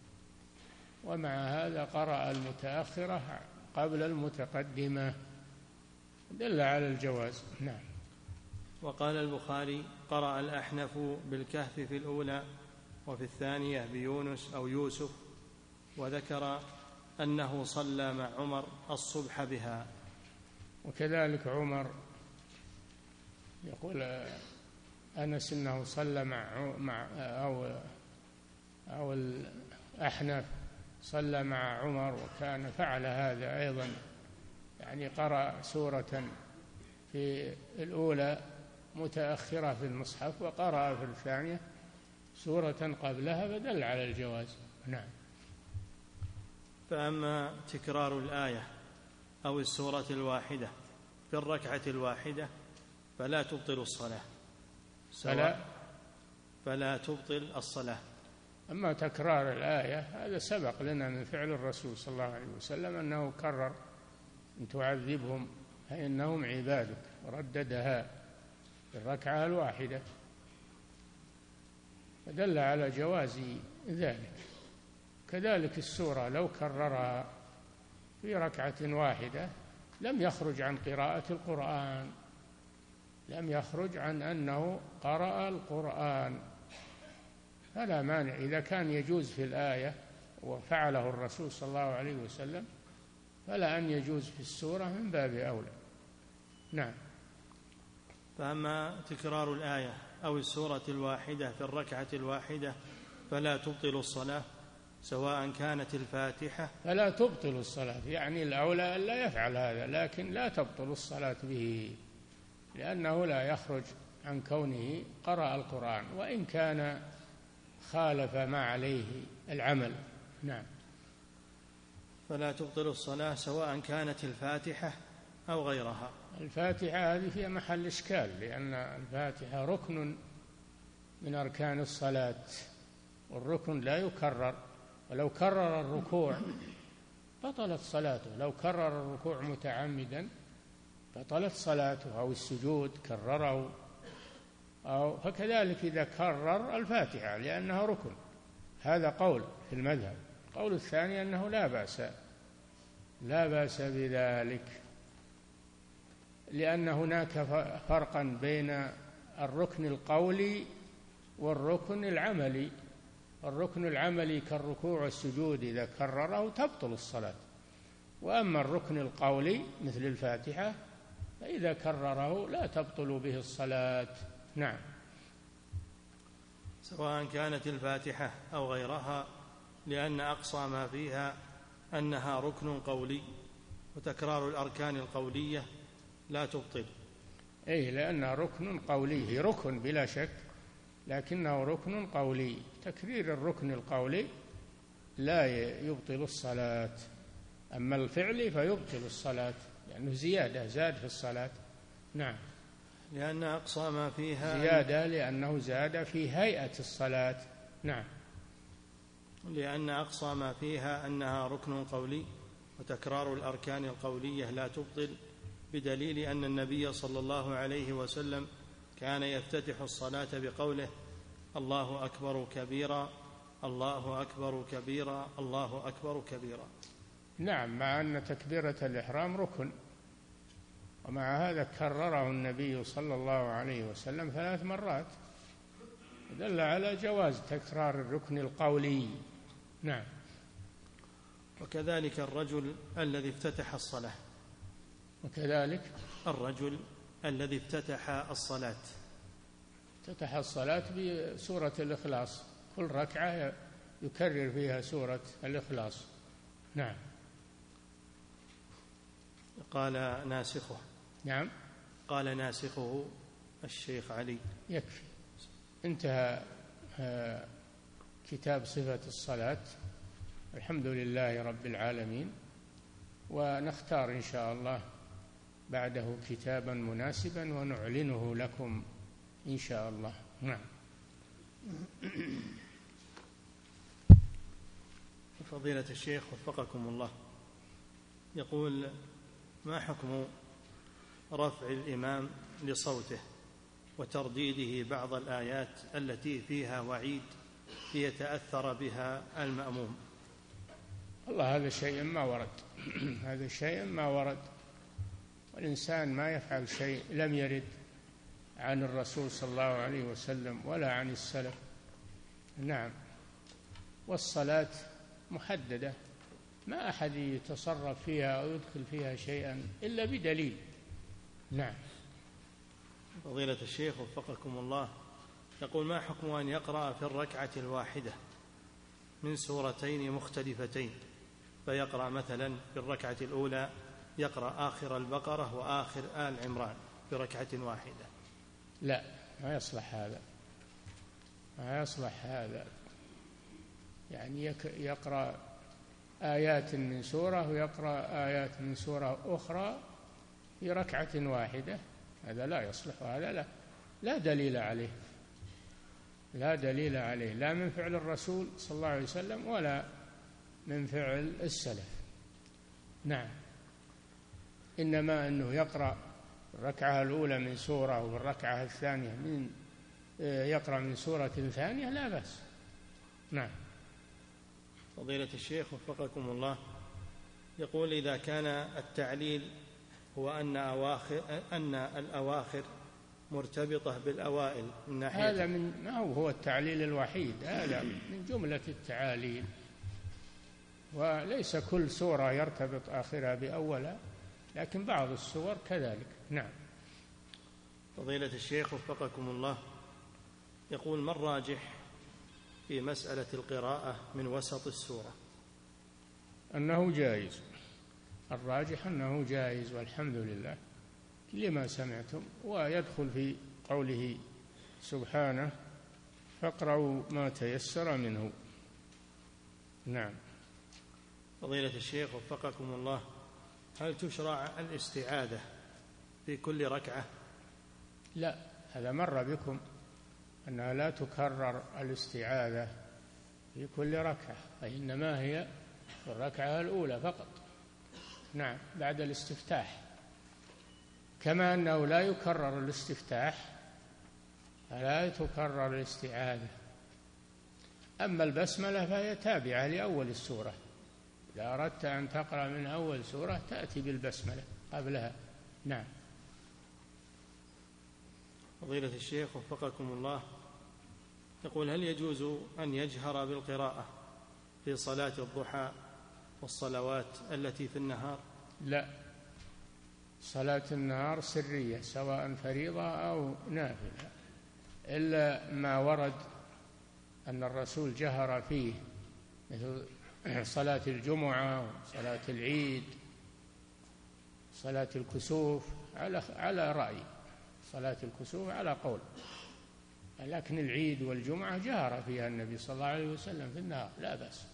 ومع هذا قرأ المتأخرة قبل المتقدمة، دل على الجواز. نعم. وقال البخاري: قرأ الأحنف بالكهف في الأولى، وفي الثانية بيونس أو يوسف، وذكر أنه صلى مع عمر الصبح بها. وكذلك عمر يقول أنس أنه صلى مع, مع أو, أو الأحنف صلى مع عمر، وكان فعل هذا أيضا، يعني قرأ سورة في الأولى متأخرة في المصحف، وقرأ في الثانية سورة قبلها، فدل على الجواز. نعم. فأما تكرار الآية أو السورة الواحدة في الركعة الواحدة فلا تبطل الصلاة، فلا, فلا تبطل الصلاة. أما تكرار الآية هذا سبق لنا من فعل الرسول صلى الله عليه وسلم أنه كرر: إن تعذبهم فإنهم عبادك، ورددها في الركعة الواحدة، فدل على جواز ذلك. كذلك السورة لو كررها في ركعة واحدة لم يخرج عن قراءة القرآن، لم يخرج عن أنه قرأ القرآن، فلا مانع إذا كان يجوز في الآية وفعله الرسول صلى الله عليه وسلم، فلا أن يجوز في السورة من باب أولى. نعم. فأما تكرار الآية أو السورة الواحدة في الركعة الواحدة فلا تبطل الصلاة، سواء كانت الفاتحة. فلا تبطل الصلاة، يعني الأولى أن لا يفعل هذا، لكن لا تبطل الصلاة به، لأنه لا يخرج عن كونه قرأ القرآن، وإن كان خالف ما عليه العمل. نعم. فلا تبطل الصلاة سواء كانت الفاتحة أو غيرها. الفاتحة هذه فيها محل إشكال، لأن الفاتحة ركن من أركان الصلاة، والركن لا يكرر، ولو كرر الركوع بطلت صلاته، لو كرر الركوع متعمدا بطلت صلاته، أو السجود كرره، أو فكذلك إذا كرر الفاتحة لأنها ركن. هذا قول في المذهب. القول الثاني أنه لا بأس لا بأس بذلك، لأن هناك فرقا بين الركن القولي والركن العملي. الركن العملي كالركوع والسجود إذا كرره تبطل الصلاة، وأما الركن القولي مثل الفاتحة فإذا كرره لا تبطل به الصلاة. نعم. سواء كانت الفاتحة أو غيرها، لأن أقصى ما فيها أنها ركن قولي، وتكرار الأركان القولية لا تبطل. أي لأنها ركن قولي، هي ركن بلا شك، لكنه ركن قولي. تكرير الركن القولي لا يبطل الصلاة، أما الفعل فيبطل الصلاة، لأنه زيادة، زاد في الصلاة. نعم. لأن أقصى ما فيها زيادة، لأنه زاد في هيئة الصلاة. نعم. لأن أقصى ما فيها أنها ركن قولي، وتكرار الأركان القولية لا تبطل، بدليل أن النبي صلى الله عليه وسلم كان يفتتح الصلاة بقوله: الله أكبر كبيرا، الله أكبر كبيرا، الله أكبر كبيرا. نعم، مع أن تكبيرة الإحرام ركن، ومع هذا كرره النبي صلى الله عليه وسلم ثلاث مرات، دل على جواز تكرار الركن القولي. نعم. وكذلك الرجل الذي افتتح الصلاة وكذلك الرجل الذي افتتح الصلاة افتتح الصلاة بسورة الإخلاص، كل ركعة يكرر فيها سورة الإخلاص. نعم. قال ناسخه. نعم. قال ناسخه الشيخ علي. يكفي. انتهى كتاب صفة الصلاة. الحمد لله رب العالمين، ونختار إن شاء الله بعده كتابا مناسبا ونعلنه لكم إن شاء الله. نعم. فضيلة الشيخ وفقكم الله، يقول: ما حكم رفع الإمام لصوته وترديده بعض الآيات التي فيها وعيد ليتأثر بها المأموم؟ والله هذا شيء ما ورد هذا شيء ما ورد، والإنسان ما يفعل شيء لم يرد عن الرسول صلى الله عليه وسلم ولا عن السلف. نعم. والصلاة محددة، ما أحد يتصرف فيها أو يدخل فيها شيئا إلا بدليل. نعم. فضيلة الشيخ وفقكم الله، يقول: ما حكم أن يقرأ في الركعة الواحدة من سورتين مختلفتين، فيقرأ مثلا في الركعة الأولى يقرأ آخر البقرة وآخر آل عمران في ركعة واحدة؟ لا، ما يصلح هذا، ما يصلح هذا. يعني يقرأ آيات من سورة ويقرأ آيات من سورة أخرى في ركعة واحدة، هذا لا يصلح، وهذا لا لا دليل عليه، لا دليل عليه، لا من فعل الرسول صلى الله عليه وسلم ولا من فعل السلف. نعم. إنما أنه يقرأ الركعة الأولى من سورة والركعة الثانية من يقرأ من سورة ثانية لا بأس. نعم. فضيلة الشيخ وفقكم الله، يقول: إذا كان التعليل هو أن أواخر أن الأواخر مرتبطة بالأوائل من ناحية، هذا من ما هو هو التعليل الوحيد، هذا من جملة التعاليل، وليس كل سورة يرتبط آخرها بأولها، لكن بعض السور كذلك. نعم. فضيلة الشيخ وفقكم الله، يقول: ما الراجح في مسألة القراءة من وسط السورة؟ أنه جائز، الراجح أنه جائز والحمد لله لما سمعتم. ويدخل في قوله سبحانه: فاقرأوا ما تيسر منه. نعم. فضيلة الشيخ وفقكم الله، هل تشرع الاستعاذة في كل ركعة؟ لا، هذا مر بكم أنها لا تكرر الاستعاذة في كل ركعة، فإنما هي في الركعة الأولى فقط. نعم، بعد الاستفتاح، كما أنه لا يكرر الاستفتاح فلا تكرر الاستعاذة. أما البسملة فهي تابعة لأول السورة، إذا أردت أن تقرأ من أول سورة تأتي بالبسملة قبلها. نعم. فضيلة الشيخ وفقكم الله، يقول: هل يجوز أن يجهر بالقراءة في صلاة الضحى والصلوات التي في النهار؟ لا، صلاة النهار سرية سواء فريضة أو نافلة، إلا ما ورد أن الرسول جهر فيه، مثل صلاة الجمعة وصلاة العيد، صلاة الكسوف، على على رأي صلاة الكسوف على قول، لكن العيد والجمعة جهر فيها النبي صلى الله عليه وسلم في النهار لا بأس.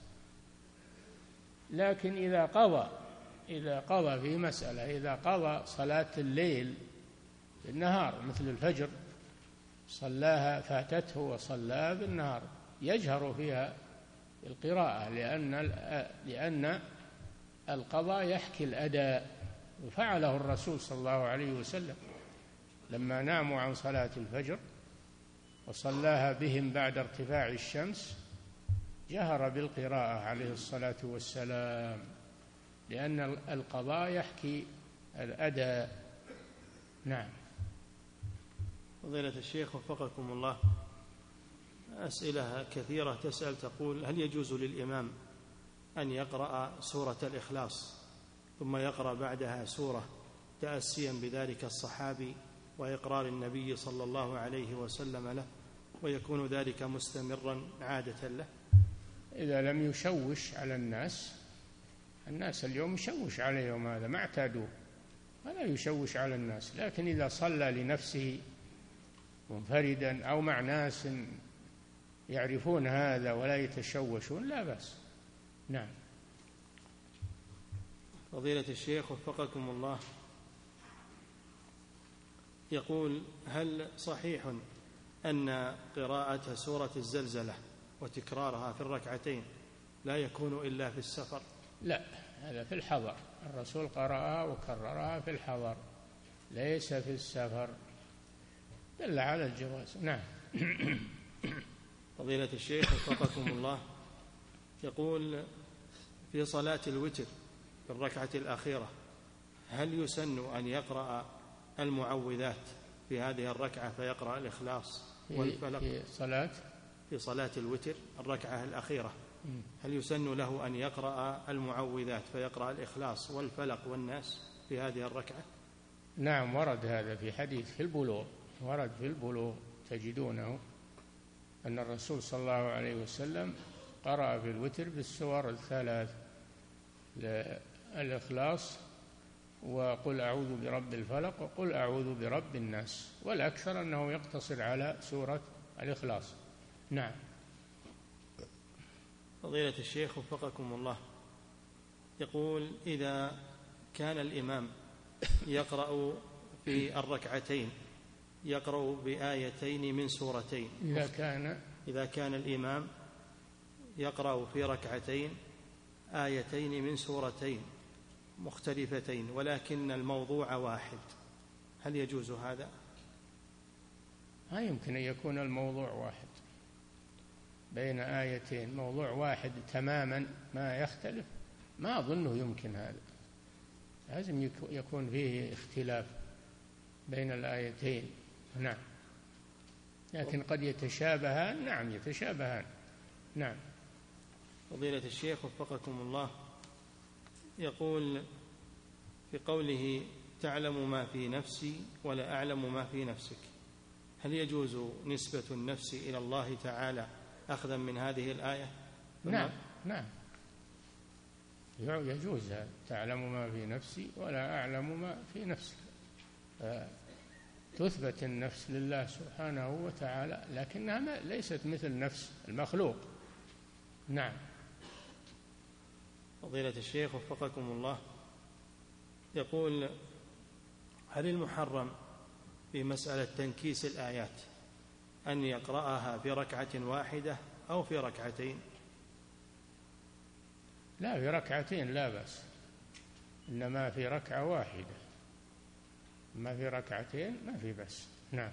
لكن إذا قضى إذا قضى في مسألة إذا قضى صلاة الليل في النهار مثل الفجر صلاها فاتته وصلاها بالنهار، يجهر فيها القراءة، لأن لأن القضاء يحكي الأداء، وفعله الرسول صلى الله عليه وسلم لما ناموا عن صلاة الفجر وصلاها بهم بعد ارتفاع الشمس، جهر بالقراءة عليه الصلاة والسلام، لأن القضاء يحكي الأداء. نعم. فضيلة الشيخ وفقكم الله، أسئلة كثيرة تسأل تقول: هل يجوز للإمام أن يقرأ سورة الإخلاص ثم يقرأ بعدها سورة تأسيا بذلك الصحابي وإقرار النبي صلى الله عليه وسلم له، ويكون ذلك مستمرا عادة له؟ إذا لم يشوش على الناس، الناس اليوم يشوش عليهم هذا، ما اعتادوه، فلا يشوش على الناس. لكن إذا صلى لنفسه منفردا أو مع ناس يعرفون هذا ولا يتشوشون لا بأس. نعم. فضيلة الشيخ وفقكم الله، يقول: هل صحيح أن قراءة سورة الزلزلة وتكرارها في الركعتين لا يكون إلا في السفر؟ لا، هذا في الحضر، الرسول قرأها وكررها في الحضر ليس في السفر، دل على الجواز. نعم. فضيلة الشيخ وفقكم الله، يقول: في صلاة الوتر في الركعة الأخيرة هل يسن أن يقرأ المعوذات في هذه الركعة فيقرأ الإخلاص والفلق في صلاة في صلاة الوتر الركعة الأخيرة، هل يسن له أن يقرأ المعوذات فيقرأ الإخلاص والفلق والناس في هذه الركعة؟ نعم، ورد هذا في حديث في البلوغ، ورد في البلوغ تجدونه أن الرسول صلى الله عليه وسلم قرأ في الوتر بالسور الثلاث، الإخلاص وقل أعوذ برب الفلق وقل أعوذ برب الناس، والأكثر أنه يقتصر على سورة الإخلاص. نعم. فضيلة الشيخ وفقكم الله، يقول إذا كان الإمام يقرأ في الركعتين يقرأ بآيتين من سورتين، إذا كان إذا كان الإمام يقرأ في ركعتين آيتين من سورتين مختلفتين ولكن الموضوع واحد، هل يجوز هذا؟ ما يمكن أن يكون الموضوع واحد بين آيتين، موضوع واحد تماما ما يختلف، ما أظنه يمكن هذا، لازم يكون فيه اختلاف بين الآيتين. نعم، لكن قد يتشابهان. نعم يتشابهان. نعم. فضيلة الشيخ وفقكم الله، يقول في قوله تعلم ما في نفسي ولا أعلم ما في نفسك، هل يجوز نسبة النفس إلى الله تعالى أخذا من هذه الآية؟ نعم نعم يجوز، تعلم ما في نفسي ولا أعلم ما في نفسك، تثبت النفس لله سبحانه وتعالى، لكنها ليست مثل نفس المخلوق. نعم. فضيلة الشيخ وفقكم الله، يقول هل المحرم في مسألة تنكيس الآيات أن يقرأها في ركعة واحدة أو في ركعتين؟ لا، في ركعتين لا بأس، إنما في ركعة واحدة، ما في ركعتين ما في بأس. نعم.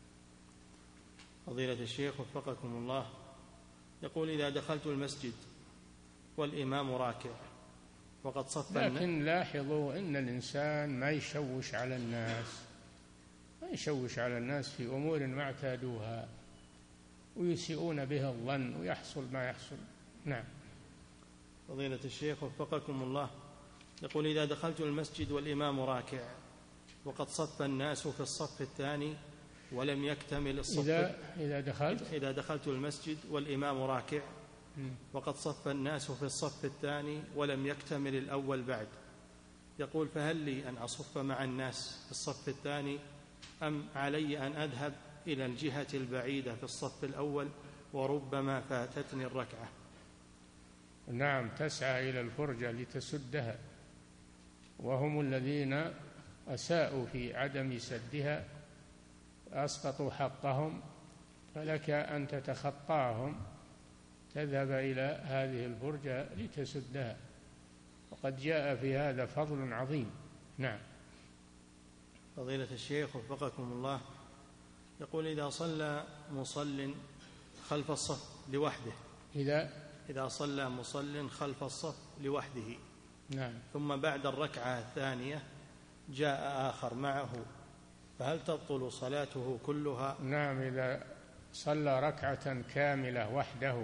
فضيلة الشيخ وفقكم الله، يقول إذا دخلت المسجد والإمام راكع وقد صف، لكن لاحظوا أن الإنسان ما يشوش على الناس، ما يشوش على الناس في أمور ما اعتادوها ويسيئون بها الظن ويحصل ما يحصل. نعم. فضيلة الشيخ وفقكم الله، يقول إذا دخلت المسجد والإمام راكع وقد صف الناس في الصف الثاني ولم يكتمل الصف، إذا, إذا دخلت إذا دخلت المسجد والإمام راكع وقد صف الناس في الصف الثاني ولم يكتمل الأول بعد، يقول فهل لي أن أصف مع الناس في الصف الثاني أم علي أن أذهب إلى الجهة البعيدة في الصف الأول وربما فاتتني الركعة؟ نعم، تسعى إلى الفرجة لتسدها، وهم الذين أساءوا في عدم سدها أسقطوا حقهم، فلك أن تتخطاهم تذهب إلى هذه الفرجة لتسدها، وقد جاء في هذا فضل عظيم. نعم. فضيلة الشيخ وفقكم الله، يقول إذا صلى مصل خلف الصف لوحده، إذا إذا صلى مصل خلف الصف لوحده، نعم، ثم بعد الركعة الثانية جاء آخر معه، فهل تبطل صلاته كلها؟ نعم، إذا صلى ركعة كاملة وحده،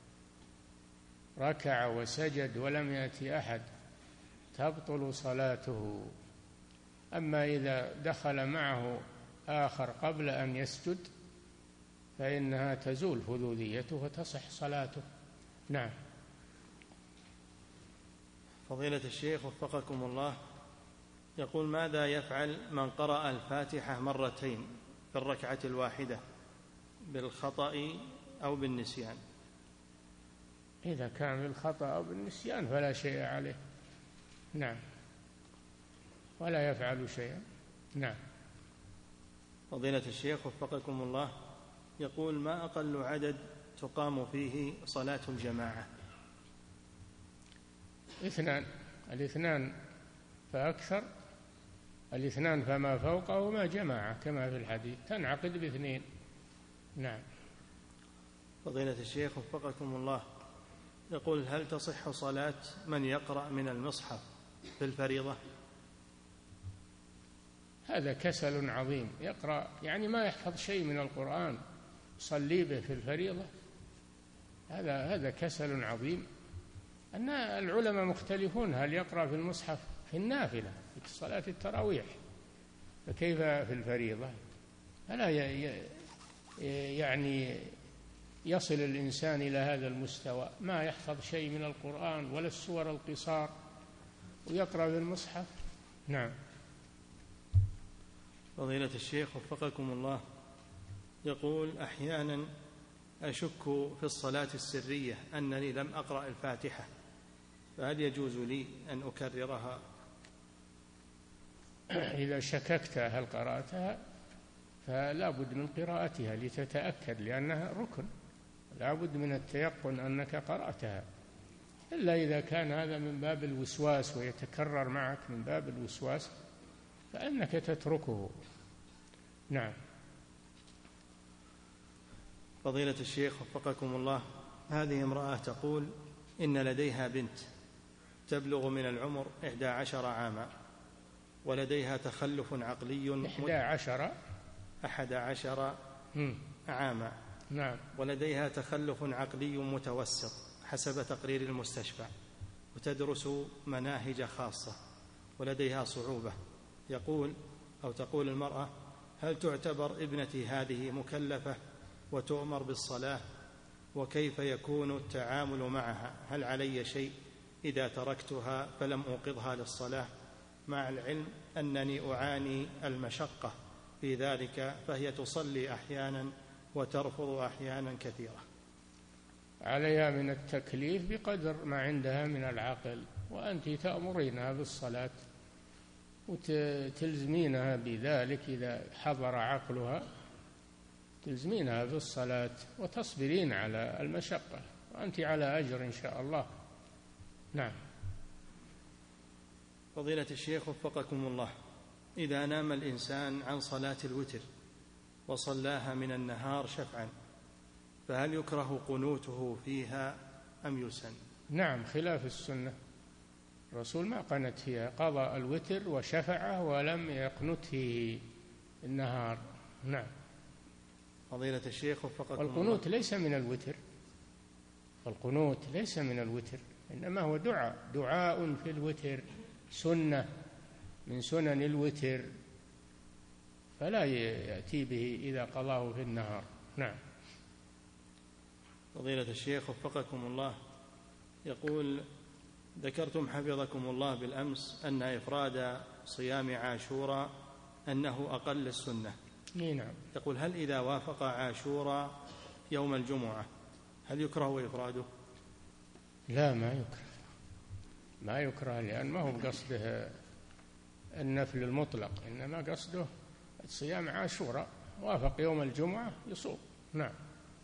ركع وسجد ولم يأتي أحد، تبطل صلاته. أما إذا دخل معه آخر قبل أن يسجد فإنها تزول فذوذيته وتصح صلاته. نعم. فضيلة الشيخ وفقكم الله، يقول ماذا يفعل من قرأ الفاتحة مرتين في الركعة الواحدة بالخطأ أو بالنسيان؟ إذا كان بالخطأ أو بالنسيان فلا شيء عليه. نعم، ولا يفعل شيئا. نعم. فضيلة الشيخ وفقكم الله، يقول ما أقل عدد تقام فيه صلاة الجماعة؟ اثنان، الاثنان فأكثر، الاثنان فما فوقه ما جماعة كما في الحديث، تنعقد باثنين. نعم. فضيلة الشيخ وفقكم الله، يقول هل تصح صلاة من يقرأ من المصحف في الفريضة؟ هذا كسل عظيم. يقرأ يعني ما يحفظ شيء من القرآن يصلي به في الفريضة، هذا هذا كسل عظيم. أن العلماء مختلفون هل يقرأ في المصحف في النافلة في صلاة التراويح، فكيف في الفريضة؟ ألا يعني يصل الإنسان إلى هذا المستوى ما يحفظ شيء من القرآن ولا السور القصار ويقرأ في المصحف؟ نعم. فضيلة الشيخ وفقكم الله، يقول: أحيانا أشك في الصلاة السرية أنني لم أقرأ الفاتحة، فهل يجوز لي أن أكررها؟ إذا شككت هل قرأتها فلا بد من قراءتها لتتأكد، لأنها ركن، لا بد من التيقن أنك قرأتها، إلا إذا كان هذا من باب الوسواس ويتكرر معك من باب الوسواس فإنك تتركه. نعم. فضيلة الشيخ وفقكم الله، هذه امرأة تقول إن لديها بنت تبلغ من العمر إحدى عشر عاما، ولديها تخلف عقلي إحدى عشر أحد عشر عاما. نعم. ولديها تخلف عقلي متوسط حسب تقرير المستشفى، وتدرس مناهج خاصة ولديها صعوبة. يقول أو تقول المرأة: هل تعتبر ابنتي هذه مكلفة وتؤمر بالصلاة؟ وكيف يكون التعامل معها؟ هل علي شيء إذا تركتها فلم أوقظها للصلاة، مع العلم أنني أعاني المشقة في ذلك، فهي تصلي أحيانا وترفض أحيانا كثيرة؟ عليها من التكليف بقدر ما عندها من العقل، وأنت تأمرينها بالصلاة وتلزمينها بذلك إذا حضر عقلها، تلزمينها بالصلاة وتصبرين على المشقة، وأنت على أجر إن شاء الله. نعم. فضيلة الشيخ وفقكم الله، إذا نام الإنسان عن صلاة الوتر وصلاها من النهار شفعا، فهل يكره قنوته فيها أم يسن؟ نعم، خلاف السنة، الرسول ما قنت فيها، قضى الوتر وشفعه ولم يقنت فيه النهار. نعم. فضيلة الشيخ وفقكم الله، والقنوت ليس من الوتر، القنوت ليس من الوتر، إنما هو دعاء دعاء في الوتر، سنة من سنن الوتر، فلا يأتي به إذا قضاه في النهار. نعم. فضيلة الشيخ وفقكم الله، يقول: ذكرتم حفظكم الله بالأمس أن إفراد صيام عاشوراء أنه أقل السنة. نعم. يقول: هل إذا وافق عاشوراء يوم الجمعة هل يكره إفراده؟ لا، ما يكره، ما يكره، لأن ما هو قصده النفل المطلق، إنما قصده صيام عاشوراء، وافق يوم الجمعة يصوم. نعم.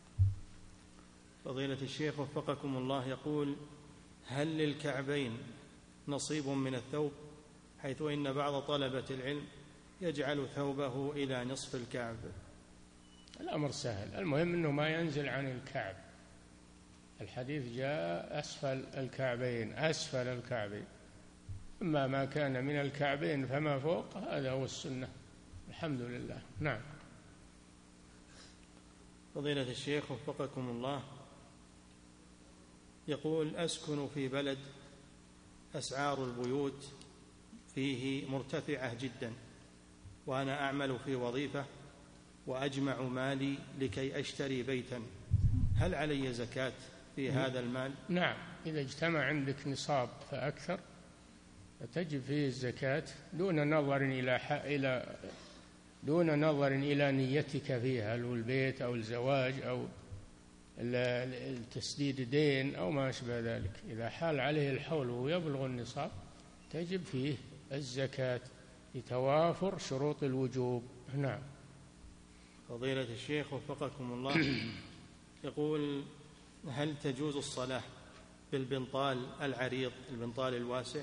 فضيلة الشيخ وفقكم الله، يقول: هل للكعبين نصيب من الثوب، حيث إن بعض طلبة العلم يجعل ثوبه إلى نصف الكعب؟ الأمر سهل، المهم أنه ما ينزل عن الكعب، الحديث جاء أسفل الكعبين، أسفل الكعبين، أما ما كان من الكعبين فما فوق هذا هو السنة، الحمد لله. نعم. فضيلة الشيخ وفقكم الله، يقول: أسكن في بلد أسعار البيوت فيه مرتفعة جدا، وأنا أعمل في وظيفة وأجمع مالي لكي أشتري بيتا، هل علي زكاة في هذا المال؟ نعم، إذا اجتمع عندك نصاب فأكثر فتجب فيه الزكاة دون نظر إلى إلى دون نظر إلى نيتك فيها، هل هو البيت أو الزواج أو التسديد دين أو ما أشبه ذلك. إذا حال عليه الحول ويبلغ النصاب تجب فيه الزكاة لتوافر شروط الوجوب. نعم. فضيلة الشيخ وفقكم الله، يقول: هل تجوز الصلاة بالبنطال العريض، البنطال الواسع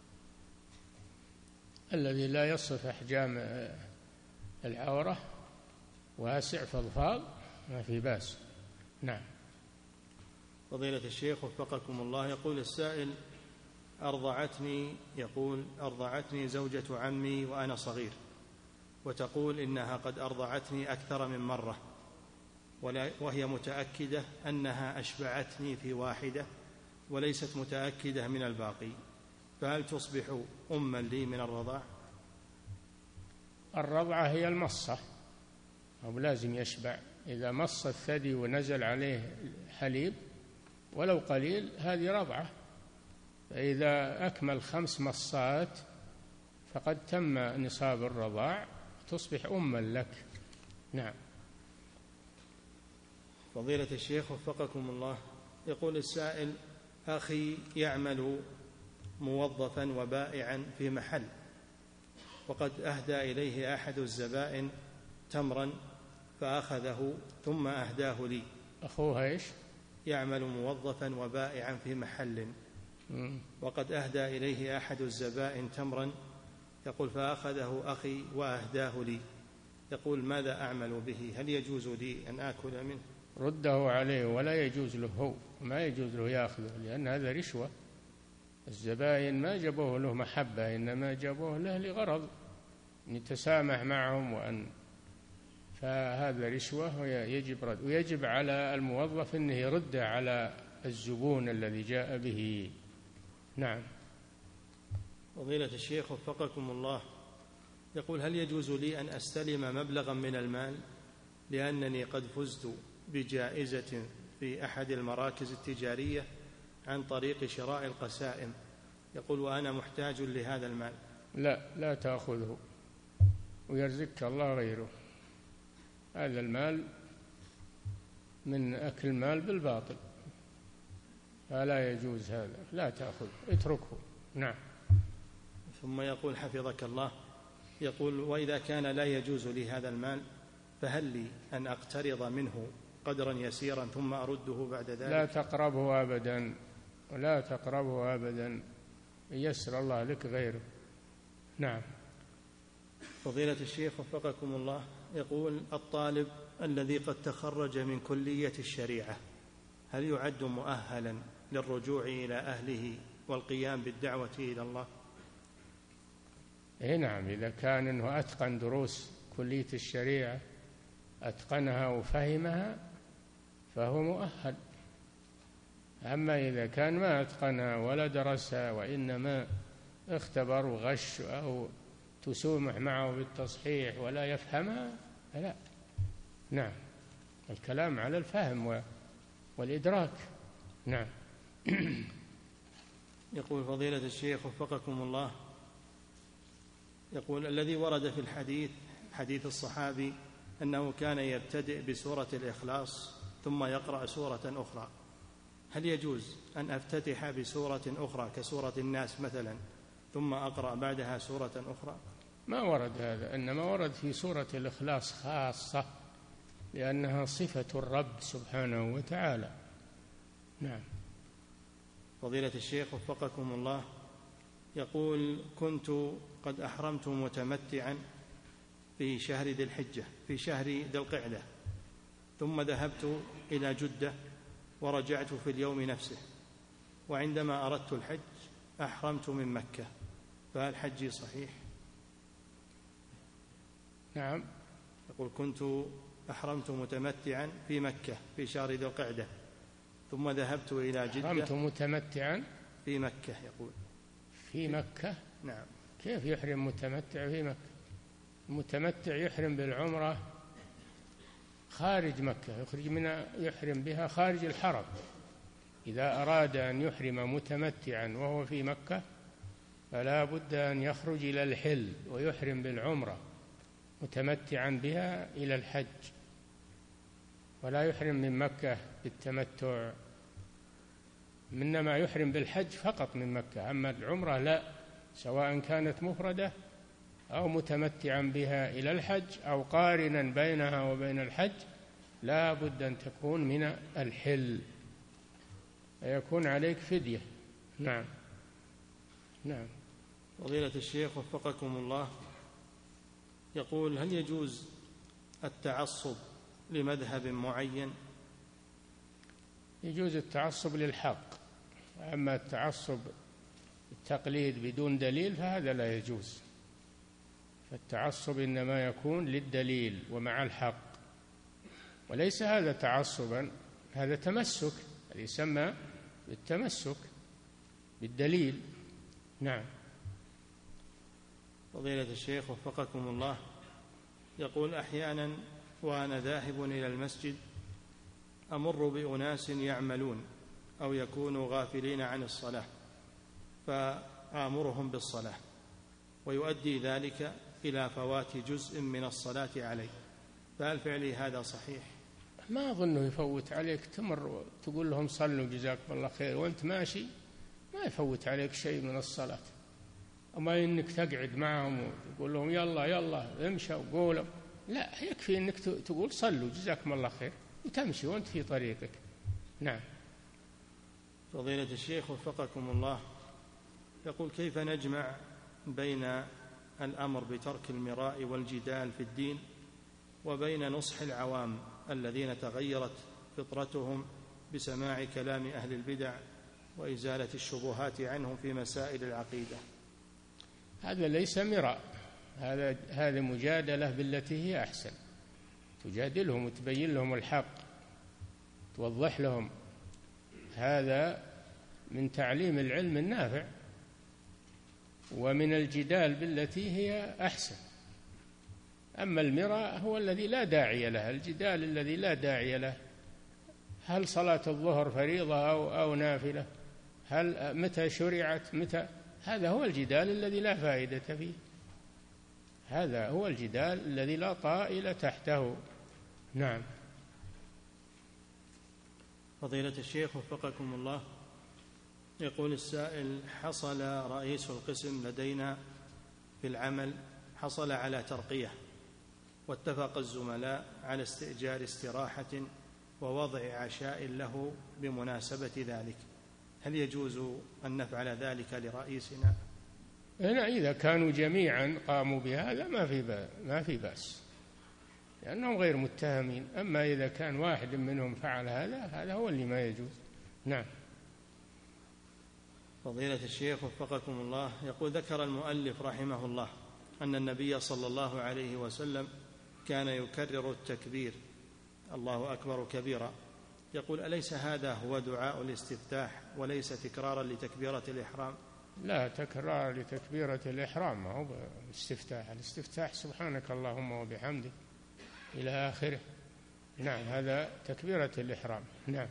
الذي لا يصف أحجام العورة، واسع فضفاض، ما في بأس. نعم. فضيلة الشيخ وفقكم الله، يقول السائل: أرضعتني يقول أرضعتني زوجة عمي وأنا صغير، وتقول إنها قد أرضعتني أكثر من مرة، وهي متأكدة أنها أشبعتني في واحدة وليست متأكدة من الباقي، فهل تصبح أما لي من الرضاع؟ الرضعة هي المصة، أو لازم يشبع. إذا مص الثدي ونزل عليه حليب ولو قليل هذه رضعة، فإذا أكمل خمس مصات فقد تم نصاب الرضاع، تصبح أما لك. نعم. فضيلة الشيخ وفقكم الله، يقول السائل: أخي يعمل موظفا وبائعا في محل، وقد أهدى إليه أحد الزبائن تمرا فأخذه ثم أهداه لي. أخوها إيش؟ يعمل موظفا وبائعا في محل م. وقد أهدى إليه أحد الزبائن تمرا، يقول فأخذه أخي وأهداه لي، يقول ماذا أعمل به؟ هل يجوز لي أن آكل منه؟ رده عليه، ولا يجوز له هو، ما يجوز له يأخذه، لأن هذا رشوة. الزبائن ما جابوه له محبة، إنما جابوه له لغرض أن يتسامح معهم، وأن فهذا رشوة ويجب رد، ويجب على الموظف أنه يرد على الزبون الذي جاء به. نعم. فضيلة الشيخ وفقكم الله، يقول هل يجوز لي أن أستلم مبلغا من المال لأنني قد فزت بجائزة في أحد المراكز التجارية عن طريق شراء القسائم، يقول وأنا محتاج لهذا المال؟ لا، لا تأخذه، ويرزقك الله غيره. هذا المال من أكل المال بالباطل، فلا يجوز هذا، لا تأخذ، اتركه. نعم. ثم يقول حفظك الله، يقول وإذا كان لا يجوز لي هذا المال فهل لي أن أقترض منه قدرا يسيرا ثم أرده بعد ذلك؟ لا تقربه أبدا، ولا تقربه أبدا، يسر الله لك غيره. نعم. فضيلة الشيخ وفقكم الله، يقول الطالب الذي قد تخرج من كلية الشريعة هل يعد مؤهلا للرجوع إلى أهله والقيام بالدعوة إلى الله؟ إيه نعم، إذا كان أنه أتقن دروس كلية الشريعة، أتقنها وفهمها، فهو مؤهل. أما إذا كان ما أتقنها ولا درسها، وإنما اختبر وغش أو تسومح معه بالتصحيح ولا يفهمها، لا. نعم، الكلام على الفهم والإدراك. نعم. يقول فضيلة الشيخ وفقكم الله، يقول الذي ورد في الحديث، حديث الصحابي أنه كان يبتدئ بسورة الإخلاص ثم يقرأ سورة أخرى، هل يجوز أن أفتتح بسورة أخرى كسورة الناس مثلا ثم أقرأ بعدها سورة أخرى؟ ما ورد هذا، إنما ورد في سورة الإخلاص خاصة، لأنها صفة الرب سبحانه وتعالى. نعم. فضيلة الشيخ وفقكم الله، يقول كنت قد أحرمت متمتعا في شهر ذي الحجة، في شهر ذي القعدة، ثم ذهبت إلى جدة ورجعت في اليوم نفسه، وعندما أردت الحج أحرمت من مكة، فهل حجي صحيح؟ نعم. يقول كنت أحرمت متمتعا في مكة في شهر ذي القعدة، ثم ذهبت إلى جدة. أحرمت متمتعا في مكة، يقول في مكة. نعم. كيف يحرم متمتع في مكة؟ المتمتع يحرم بالعمرة خارج مكة، يخرج من يحرم بها خارج الحرم. إذا أراد أن يحرم متمتعا وهو في مكة فلا بد أن يخرج إلى الحل ويحرم بالعمرة متمتعا بها إلى الحج، ولا يحرم من مكة بالتمتع، إنما يحرم بالحج فقط من مكة. أما العمرة لا، سواء كانت مفردة أو متمتعا بها إلى الحج أو قارنا بينها وبين الحج، لا بد أن تكون من الحل، فيكون عليك فدية. نعم. نعم. فضيلة الشيخ وفقكم الله، يقول هل يجوز التعصب لمذهب معين؟ يجوز التعصب للحق، أما التعصب التقليد بدون دليل فهذا لا يجوز. فالتعصب إنما يكون للدليل ومع الحق، وليس هذا تعصبا، هذا تمسك، هذا يسمى بالتمسك بالدليل. نعم. فضيلة الشيخ وفقكم الله، يقول: أحيانا وأنا ذاهب إلى المسجد أمر بأناس يعملون أو يكونوا غافلين عن الصلاة، فآمرهم بالصلاة، ويؤدي ذلك إلى فوات جزء من الصلاة علي، فهل فعلي هذا صحيح؟ ما أظنه يفوت عليك، تمر تقول لهم صلوا جزاكم الله خير وأنت ماشي، ما يفوت عليك شيء من الصلاة. أما إنك تقعد معهم وتقول لهم يلا يلا امشوا قولوا، لا، يكفي إنك تقول صلوا جزاكم الله خير وتمشي وأنت في طريقك. نعم. فضيلة الشيخ وفقكم الله، يقول: كيف نجمع بين الأمر بترك المراء والجدال في الدين وبين نصح العوام الذين تغيرت فطرتهم بسماع كلام أهل البدع وإزالة الشبهات عنهم في مسائل العقيدة؟ هذا ليس مراء، هذا هذه مجادلة بالتي هي أحسن، تجادلهم وتبين لهم الحق، توضح لهم، هذا من تعليم العلم النافع، ومن الجدال بالتي هي أحسن. أما المراء هو الذي لا داعي له، الجدال الذي لا داعي له، هل صلاة الظهر فريضة أو, أو نافلة، هل متى شرعت، متى، هذا هو الجدال الذي لا فائدة فيه، هذا هو الجدال الذي لا طائل تحته. نعم. فضيلة الشيخ وفقكم الله، يقول السائل: حصل رئيس القسم لدينا في العمل حصل على ترقية، واتفق الزملاء على استئجار استراحة ووضع عشاء له بمناسبة ذلك، هل يجوز أن نفعل ذلك لرئيسنا؟ هنا إذا كانوا جميعا قاموا بهذا ما في ما في بأس، لأنهم غير متهمين. أما إذا كان واحد منهم فعل هذا، هذا هو اللي ما يجوز. نعم. فضيلة الشيخ وفقكم الله، يقول: ذكر المؤلف رحمه الله أن النبي صلى الله عليه وسلم كان يكرر التكبير الله أكبر كبيرا، يقول: أليس هذا هو دعاء الاستفتاح وليس تكرارا لتكبيرة الإحرام؟ لا، تكرار لتكبيرة الإحرام، ما هو الاستفتاح، الاستفتاح سبحانك اللهم وبحمدك إلى آخره. نعم، هذا تكبيرة الإحرام. نعم.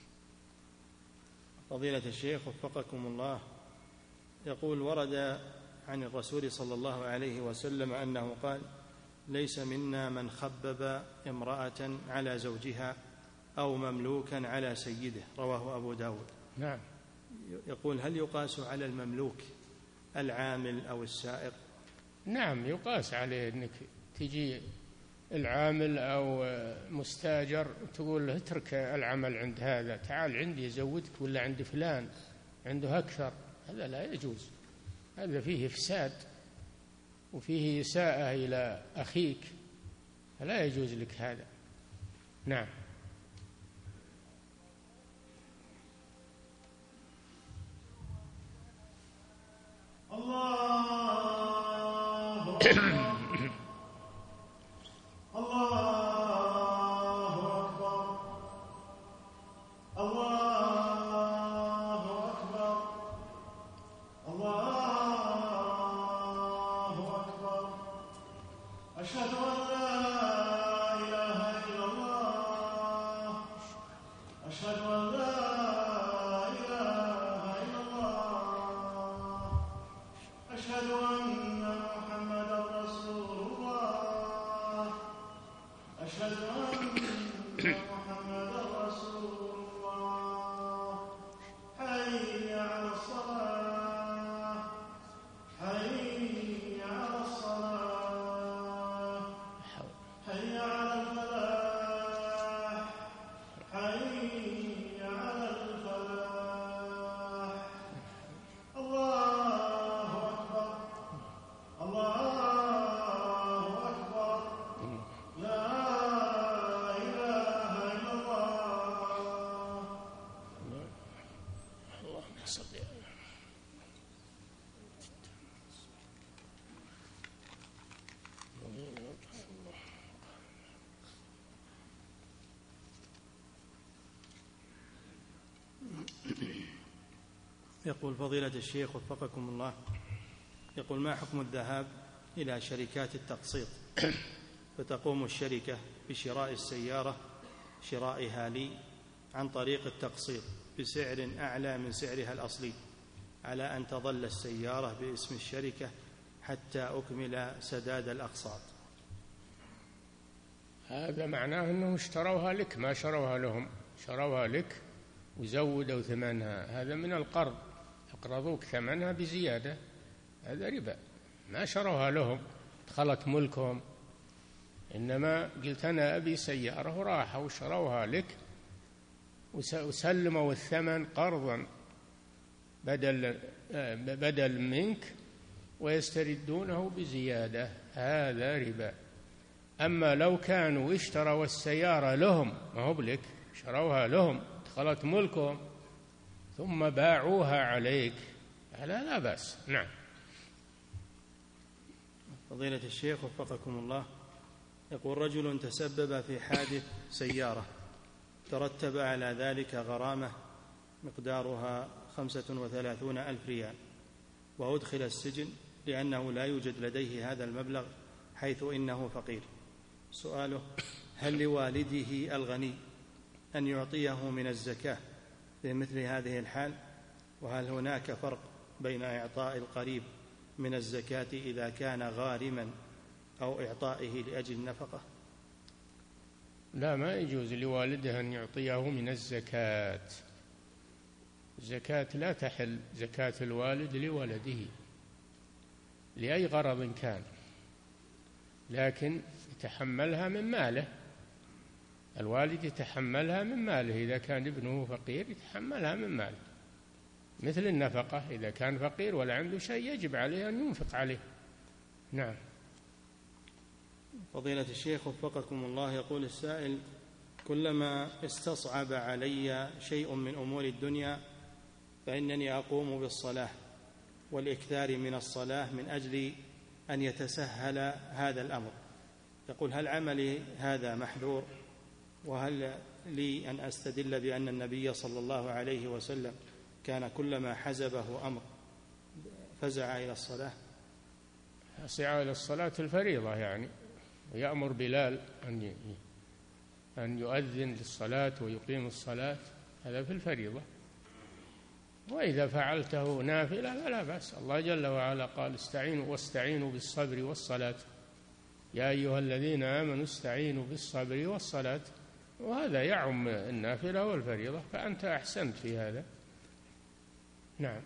فضيلة الشيخ وفقكم الله، يقول: ورد عن الرسول صلى الله عليه وسلم أنه قال: ليس منا من خبب امرأة على زوجها أو مملوكا على سيده، رواه أبو داود. نعم. يقول: هل يقاس على المملوك العامل أو السائق؟ نعم، يقاس عليه، أنك تجي العامل أو مستاجر تقول له اترك العمل عند هذا، تعال عندي يزودك، ولا عند فلان عنده أكثر، هذا لا يجوز، هذا فيه إفساد وفيه إساءة إلى أخيك، فلا يجوز لك هذا. نعم. الله الله أكبر، الله أكبر، الله أكبر، أشهد أن لا إله إلا الله، أشهد أن لا إله إلا الله، أشهد أن محمدا رسول الله، أشهد أن محمدا رسول الله، حي على الصلاة، حي على الصلاة، حي على الفلاح، حي على الفلاح، الله أكبر، الله أكبر، لا إله إلا الله. يقول فضيلة الشيخ وفقكم الله، يقول ما حكم الذهاب إلى شركات التقسيط فتقوم الشركة بشراء السيارة شرائها لي عن طريق التقسيط بسعر أعلى من سعرها الأصلي على أن تظل السيارة باسم الشركة حتى أكمل سداد الأقساط؟ هذا معناه أنهم اشتروها لك، ما شروها لهم، شروها لك وزودوا ثمنها. هذا من القرض، أقرضوك ثمنها بزيادة، هذا ربا. ما شروها لهم دخلت ملكهم، إنما قلت أنا أبي سيارة وراحوا وشروها لك وسلموا الثمن قرضا بدل بدل منك ويستردونه بزيادة، هذا ربا. أما لو كانوا اشتروا السيارة لهم، ما هو بلك، شروها لهم دخلت ملكهم ثم باعوها عليك، لا لا بأس. نعم. فضيلة الشيخ وفقكم الله، يقول رجل تسبب في حادث سيارة ترتب على ذلك غرامة مقدارها خمسة وثلاثون ألف ريال، وأدخل السجن لأنه لا يوجد لديه هذا المبلغ حيث إنه فقير. سؤاله: هل لوالده الغني أن يعطيه من الزكاة في مثل هذه الحال؟ وهل هناك فرق بين إعطاء القريب من الزكاة إذا كان غارما أو إعطائه لأجل النفقة؟ لا، ما يجوز لوالده أن يعطيه من الزكاة. الزكاة لا تحل زكاة الوالد لولده لأي غرض كان، لكن يتحملها من ماله. الوالد يتحملها من ماله، إذا كان ابنه فقير يتحملها من ماله، مثل النفقة، إذا كان فقير ولا عنده شيء يجب عليه أن ينفق عليه. نعم. فضيلة الشيخ وفقكم الله، يقول السائل: كلما استصعب علي شيء من أمور الدنيا فإنني أقوم بالصلاة والإكثار من الصلاة من أجل أن يتسهل هذا الأمر. يقول: هل عملي هذا محذور؟ وهل لي أن أستدل بأن النبي صلى الله عليه وسلم كان كلما حزبه أمر فزع إلى الصلاة؟ سعى إلى الصلاة الفريضة يعني، ويأمر بلال أن أن يؤذن للصلاة ويقيم الصلاة، هذا في الفريضة. وإذا فعلته نافلة فلا بأس. الله جل وعلا قال: استعينوا واستعينوا بالصبر والصلاة، يا أيها الذين آمنوا استعينوا بالصبر والصلاة، وهذا يعم النافلة والفريضة، فأنت أحسنت في هذا. نعم.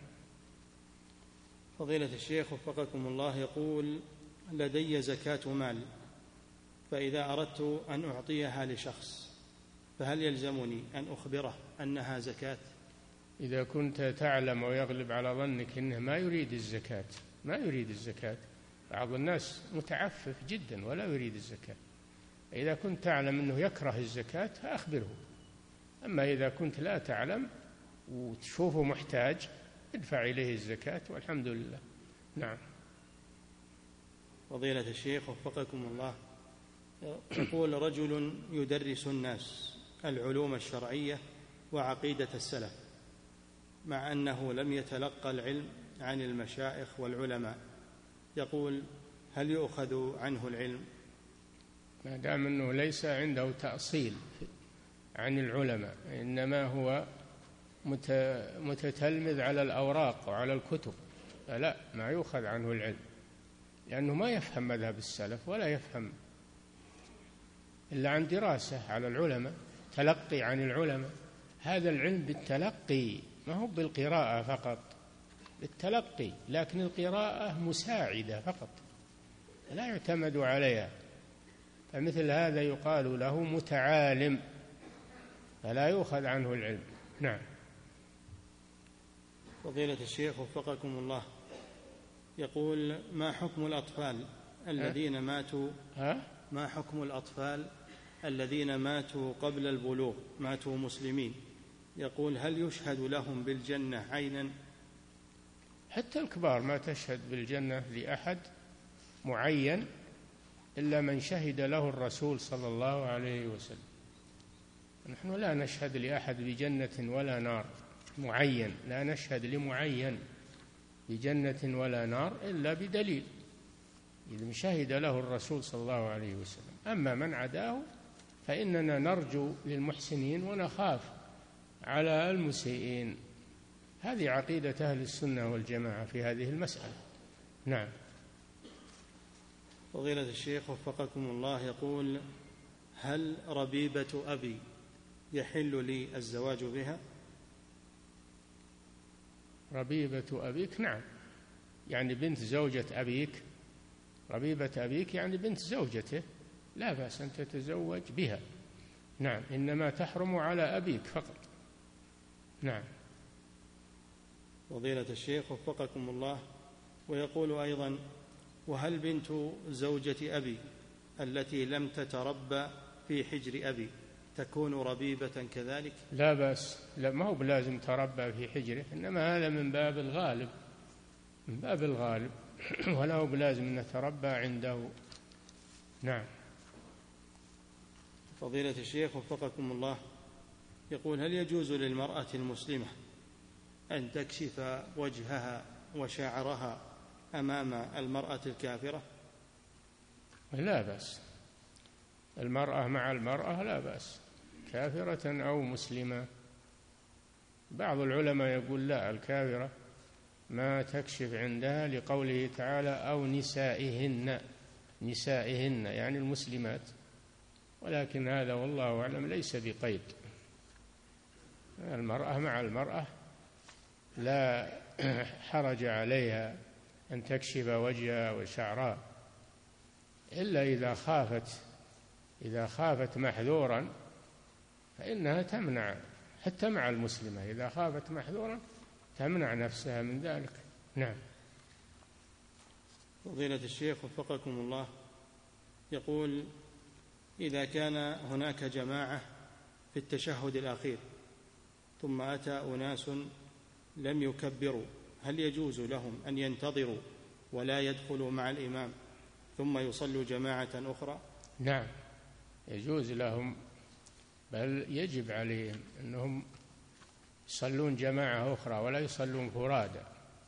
فضيلة الشيخ وفقكم الله، يقول: لدي زكاة مال، فإذا أردت أن أعطيها لشخص فهل يلزمني أن أخبره أنها زكاة؟ إذا كنت تعلم ويغلب على ظنك أنه ما يريد الزكاة، ما يريد الزكاة، بعض الناس متعفف جدا ولا يريد الزكاة، إذا كنت تعلم أنه يكره الزكاة فأخبره. أما إذا كنت لا تعلم وتشوفه محتاج ادفع إليه الزكاة والحمد لله. نعم. فضيلة الشيخ وفقكم الله، يقول رجل يدرس الناس العلوم الشرعية وعقيدة السلف مع أنه لم يتلقى العلم عن المشايخ والعلماء، يقول: هل يؤخذ عنه العلم؟ ما دام أنه ليس عنده تأصيل عن العلماء، إنما هو متتلمذ على الأوراق وعلى الكتب، فلا، ما يؤخذ عنه العلم، لأنه ما يفهم مذهب السلف ولا يفهم إلا عن دراسة على العلماء، تلقي عن العلماء. هذا العلم بالتلقي، ما هو بالقراءة فقط، بالتلقي، لكن القراءة مساعدة فقط لا يعتمد عليها، فمثل هذا يقال له متعالم فلا يؤخذ عنه العلم. نعم. فضيلة الشيخ وفقكم الله، يقول: ما حكم الأطفال الذين ماتوا ها؟ ما حكم الأطفال الذين ماتوا قبل البلوغ، ماتوا مسلمين؟ يقول: هل يشهد لهم بالجنة عينا؟ حتى الكبار ما تشهد بالجنة لأحد معين إلا من شهد له الرسول صلى الله عليه وسلم. نحن لا نشهد لأحد بجنة ولا نار، معين، لا نشهد لمعين بجنة ولا نار إلا بدليل إذا شهد له الرسول صلى الله عليه وسلم. أما من عداه فإننا نرجو للمحسنين ونخاف على المسيئين. هذه عقيدة أهل السنة والجماعة في هذه المسألة. نعم. فضيلة الشيخ وفقكم الله يقول: هل ربيبة أبي يحل لي الزواج بها؟ ربيبة أبيك، نعم، يعني بنت زوجة أبيك. ربيبة أبيك يعني بنت زوجته، لا بأس أن تتزوج بها. نعم، إنما تحرم على أبيك فقط. نعم. فضيلة الشيخ وفقكم الله ويقول أيضا: وهل بنت زوجة أبي التي لم تتربى في حجر أبي تكون ربيبة كذلك؟ لا بأس، لا، ما هو بلازم تربى في حجره، إنما هذا من باب الغالب، من باب الغالب ولا هو بلازم أن نتربى عنده. نعم. فضيلة الشيخ وفقكم الله يقول: هل يجوز للمرأة المسلمة أن تكشف وجهها وشعرها أمام المرأة الكافرة؟ لا بأس، المرأة مع المرأة لا بأس، كافرة أو مسلمة. بعض العلماء يقول لا، الكافرة ما تكشف عندها لقوله تعالى: أو نسائهن، نسائهن يعني المسلمات، ولكن هذا والله أعلم ليس بقيد. المرأة مع المرأة لا حرج عليها أن تكشف وجهها وشعرها، إلا إذا خافت إذا خافت محذورا فإنها تمنع، حتى مع المسلمة إذا خافت محذورا تمنع نفسها من ذلك. نعم. فضيلة الشيخ وفقكم الله يقول: إذا كان هناك جماعة في التشهد الأخير ثم أتى أناس لم يكبروا، هل يجوز لهم أن ينتظروا ولا يدخلوا مع الإمام ثم يصلوا جماعة أخرى؟ نعم، يجوز لهم، بل يجب عليهم أنهم يصلون جماعة أخرى ولا يصلون فرادى،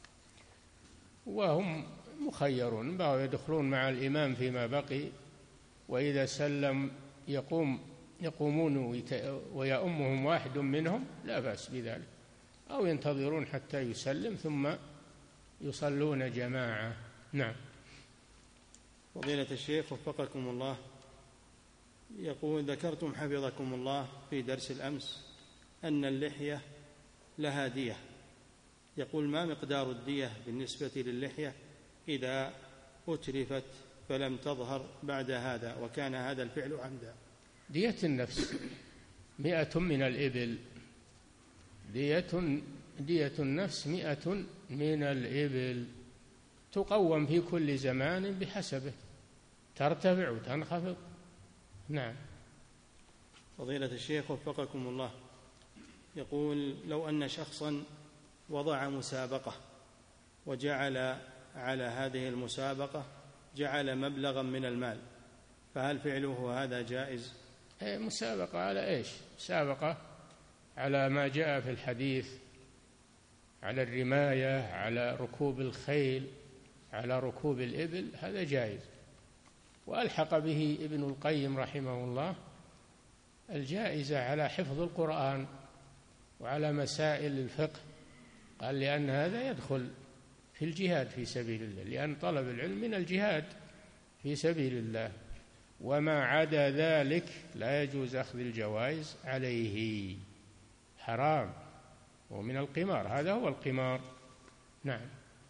وهم مخيرون، بقوا يدخلون مع الإمام فيما بقي، وإذا سلم يقوم يقومون ويؤمهم واحد منهم، لا بأس بذلك، أو ينتظرون حتى يسلم ثم يصلون جماعة. نعم. فضيلة الشيخ وفقكم الله يقول: ذكرتم حفظكم الله في درس الأمس أن اللحية لها دية، يقول: ما مقدار الدية بالنسبة للحية إذا أتلفت فلم تظهر بعد هذا وكان هذا الفعل عمدا؟ دية النفس مئة من الإبل، دية دية النفس مئة من الإبل، تقوم في كل زمان بحسبه، ترتفع وتنخفض. نعم. فضيلة الشيخ وفقكم الله يقول: لو أن شخصا وضع مسابقة وجعل على هذه المسابقة جعل مبلغا من المال، فهل فعله هذا جائز؟ مسابقة على إيش؟ مسابقة على ما جاء في الحديث، على الرماية، على ركوب الخيل، على ركوب الإبل، هذا جائز. وألحق به ابن القيم رحمه الله الجائزة على حفظ القرآن وعلى مسائل الفقه، قال: لأن هذا يدخل في الجهاد في سبيل الله، لأن طلب العلم من الجهاد في سبيل الله، وما عدا ذلك لا يجوز أخذ الجوائز عليه، حرام، ومن القمار، هذا هو القمار. نعم.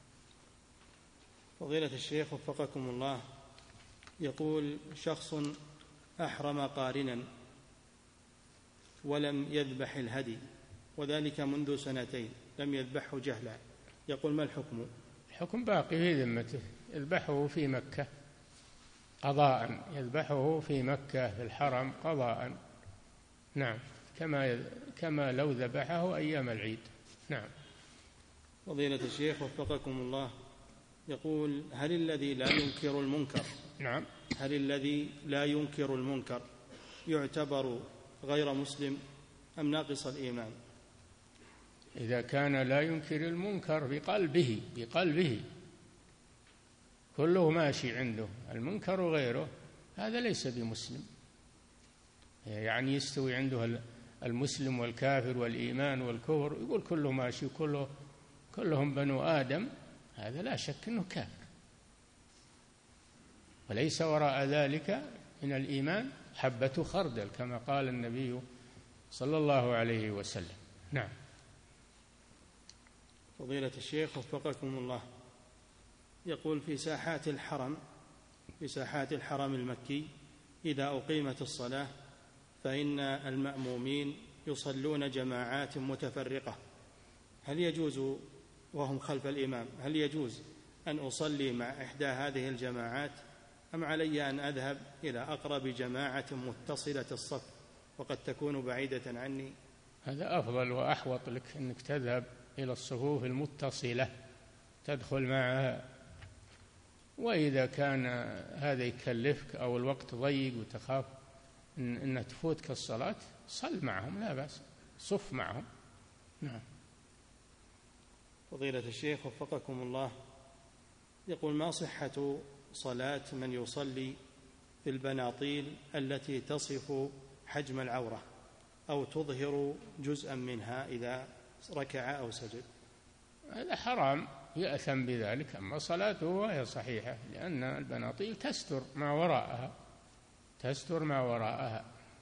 فضيلة الشيخ وفقكم الله يقول: شخص أحرم قارنا ولم يذبح الهدي، وذلك منذ سنتين، لم يذبحه جهلا، يقول: ما الحكم؟ الحكم باقي في ذمته، يذبحه في مكة قضاء، يذبحه في مكة في الحرم قضاء. نعم، كما كما لو ذبحه أيام العيد. نعم. فضيلة الشيخ وفقكم الله يقول: هل الذي لا ينكر المنكر نعم هل الذي لا ينكر المنكر يعتبر غير مسلم أم ناقص الإيمان؟ إذا كان لا ينكر المنكر بقلبه بقلبه كله ماشي عنده، المنكر وغيره، هذا ليس بمسلم. يعني يستوي عنده المسلم والكافر والإيمان والكفر، يقول كله ماشي وكله كلهم بنو آدم، هذا لا شك أنه كافر، وليس وراء ذلك من الإيمان حبة خردل كما قال النبي صلى الله عليه وسلم. نعم. فضيلة الشيخ وفقكم الله، يقول في ساحات الحرم في ساحات الحرم المكي إذا أقيمت الصلاة فإن المأمومين يصلون جماعات متفرقة، هل يجوز وهم خلف الإمام هل يجوز أن أصلي مع إحدى هذه الجماعات، أم علي أن أذهب إلى أقرب جماعة متصلة الصف وقد تكون بعيدة عني؟ هذا أفضل وأحوط لك أنك تذهب إلى الصفوف المتصلة تدخل معها، وإذا كان هذا يكلفك أو الوقت ضيق وتخاف إن, إن تفوتك الصلاة صل معهم لا بأس، صف معهم. نعم. فضيلة الشيخ وفقكم الله، يقول ما صحة صلاة من يصلي في البناطيل التي تصف حجم العورة أو تظهر جزءا منها إذا ركع أو سجد؟ هذا حرام يأثم بذلك، أما صلاته هي صحيحة، لأن البناطيل تستر ما وراءها تستر ما وراءها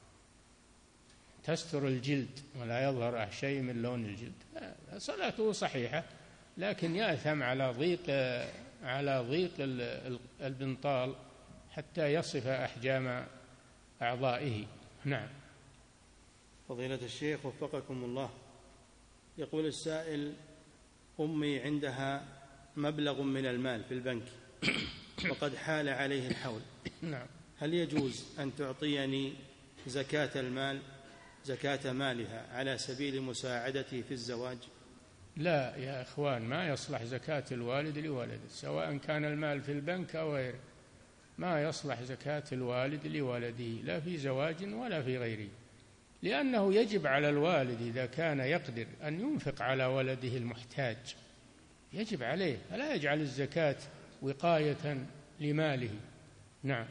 تستر الجلد ولا يظهر شيء من لون الجلد، صلاته صحيحة، لكن يأثم على ضيق على ضيق البنطال حتى يصف أحجام أعضائه. نعم. فضيلة الشيخ وفقكم الله، يقول السائل أمي عندها مبلغ من المال في البنك وقد حال عليه الحول، نعم. هل يجوز أن تعطيني زكاة المال زكاة مالها على سبيل مساعدتي في الزواج؟ لا يا إخوان، ما يصلح زكاة الوالد لولده سواء كان المال في البنك أو غيره، ما يصلح زكاة الوالد لولده لا في زواج ولا في غيره، لأنه يجب على الوالد إذا كان يقدر أن ينفق على ولده المحتاج يجب عليه، فلا يجعل الزكاة وقاية لماله. نعم.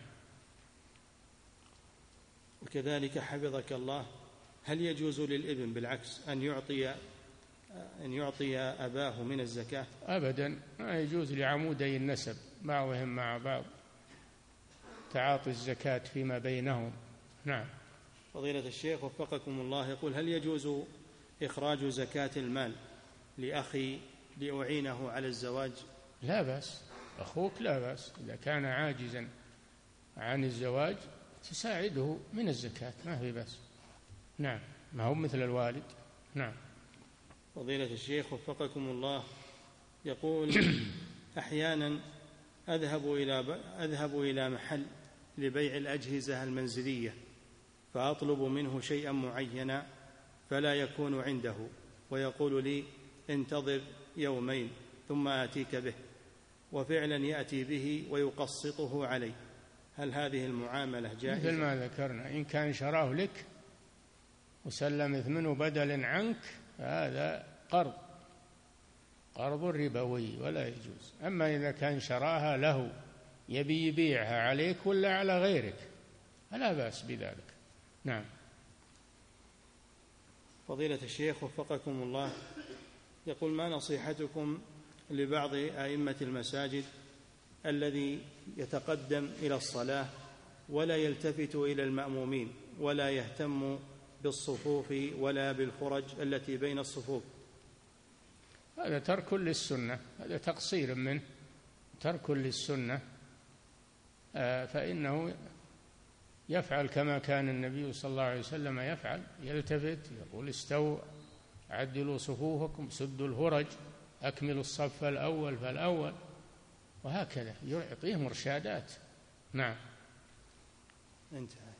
وكذلك حفظك الله، هل يجوز للابن بالعكس أن يعطي أن يعطي أباه من الزكاة؟ أبدا، ما يجوز لعمودي النسب بعضهم مع بعض تعاطي الزكاة فيما بينهم. نعم. فضيلة الشيخ وفقكم الله، يقول هل يجوز إخراج زكاة المال لأخي لأعينه على الزواج؟ لا بأس، أخوك لا بأس إذا كان عاجزا عن الزواج تساعده من الزكاة، ما في بأس. نعم، ما هو مثل الوالد. نعم. فضيلة الشيخ وفقكم الله، يقول أحيانا أذهب إلى أذهب إلى محل لبيع الأجهزة المنزلية فأطلب منه شيئا معينا فلا يكون عنده، ويقول لي انتظر يومين ثم آتيك به، وفعلا يأتي به ويقسطه علي، هل هذه المعاملة جائزة؟ مثل ما ذكرنا، إن كان شراه لك وسلم ثمنه بدل عنك هذا قرض قرض ربوي ولا يجوز. أما إذا كان شراها له يبي يبيعها عليك ولا على غيرك فلا بأس بذلك. نعم. فضيلة الشيخ وفقكم الله، يقول ما نصيحتكم لبعض أئمة المساجد الذي يتقدم إلى الصلاة ولا يلتفت إلى المأمومين ولا يهتم بالصفوف ولا بالفرج التي بين الصفوف؟ هذا ترك للسنة، هذا تقصير منه، ترك للسنة، فإنه يفعل كما كان النبي صلى الله عليه وسلم يفعل، يلتفت يقول استووا عدلوا صفوفكم سدوا الفرج أكملوا الصف الأول فالأول، وهكذا يعطيهم إرشادات. نعم. انتهى.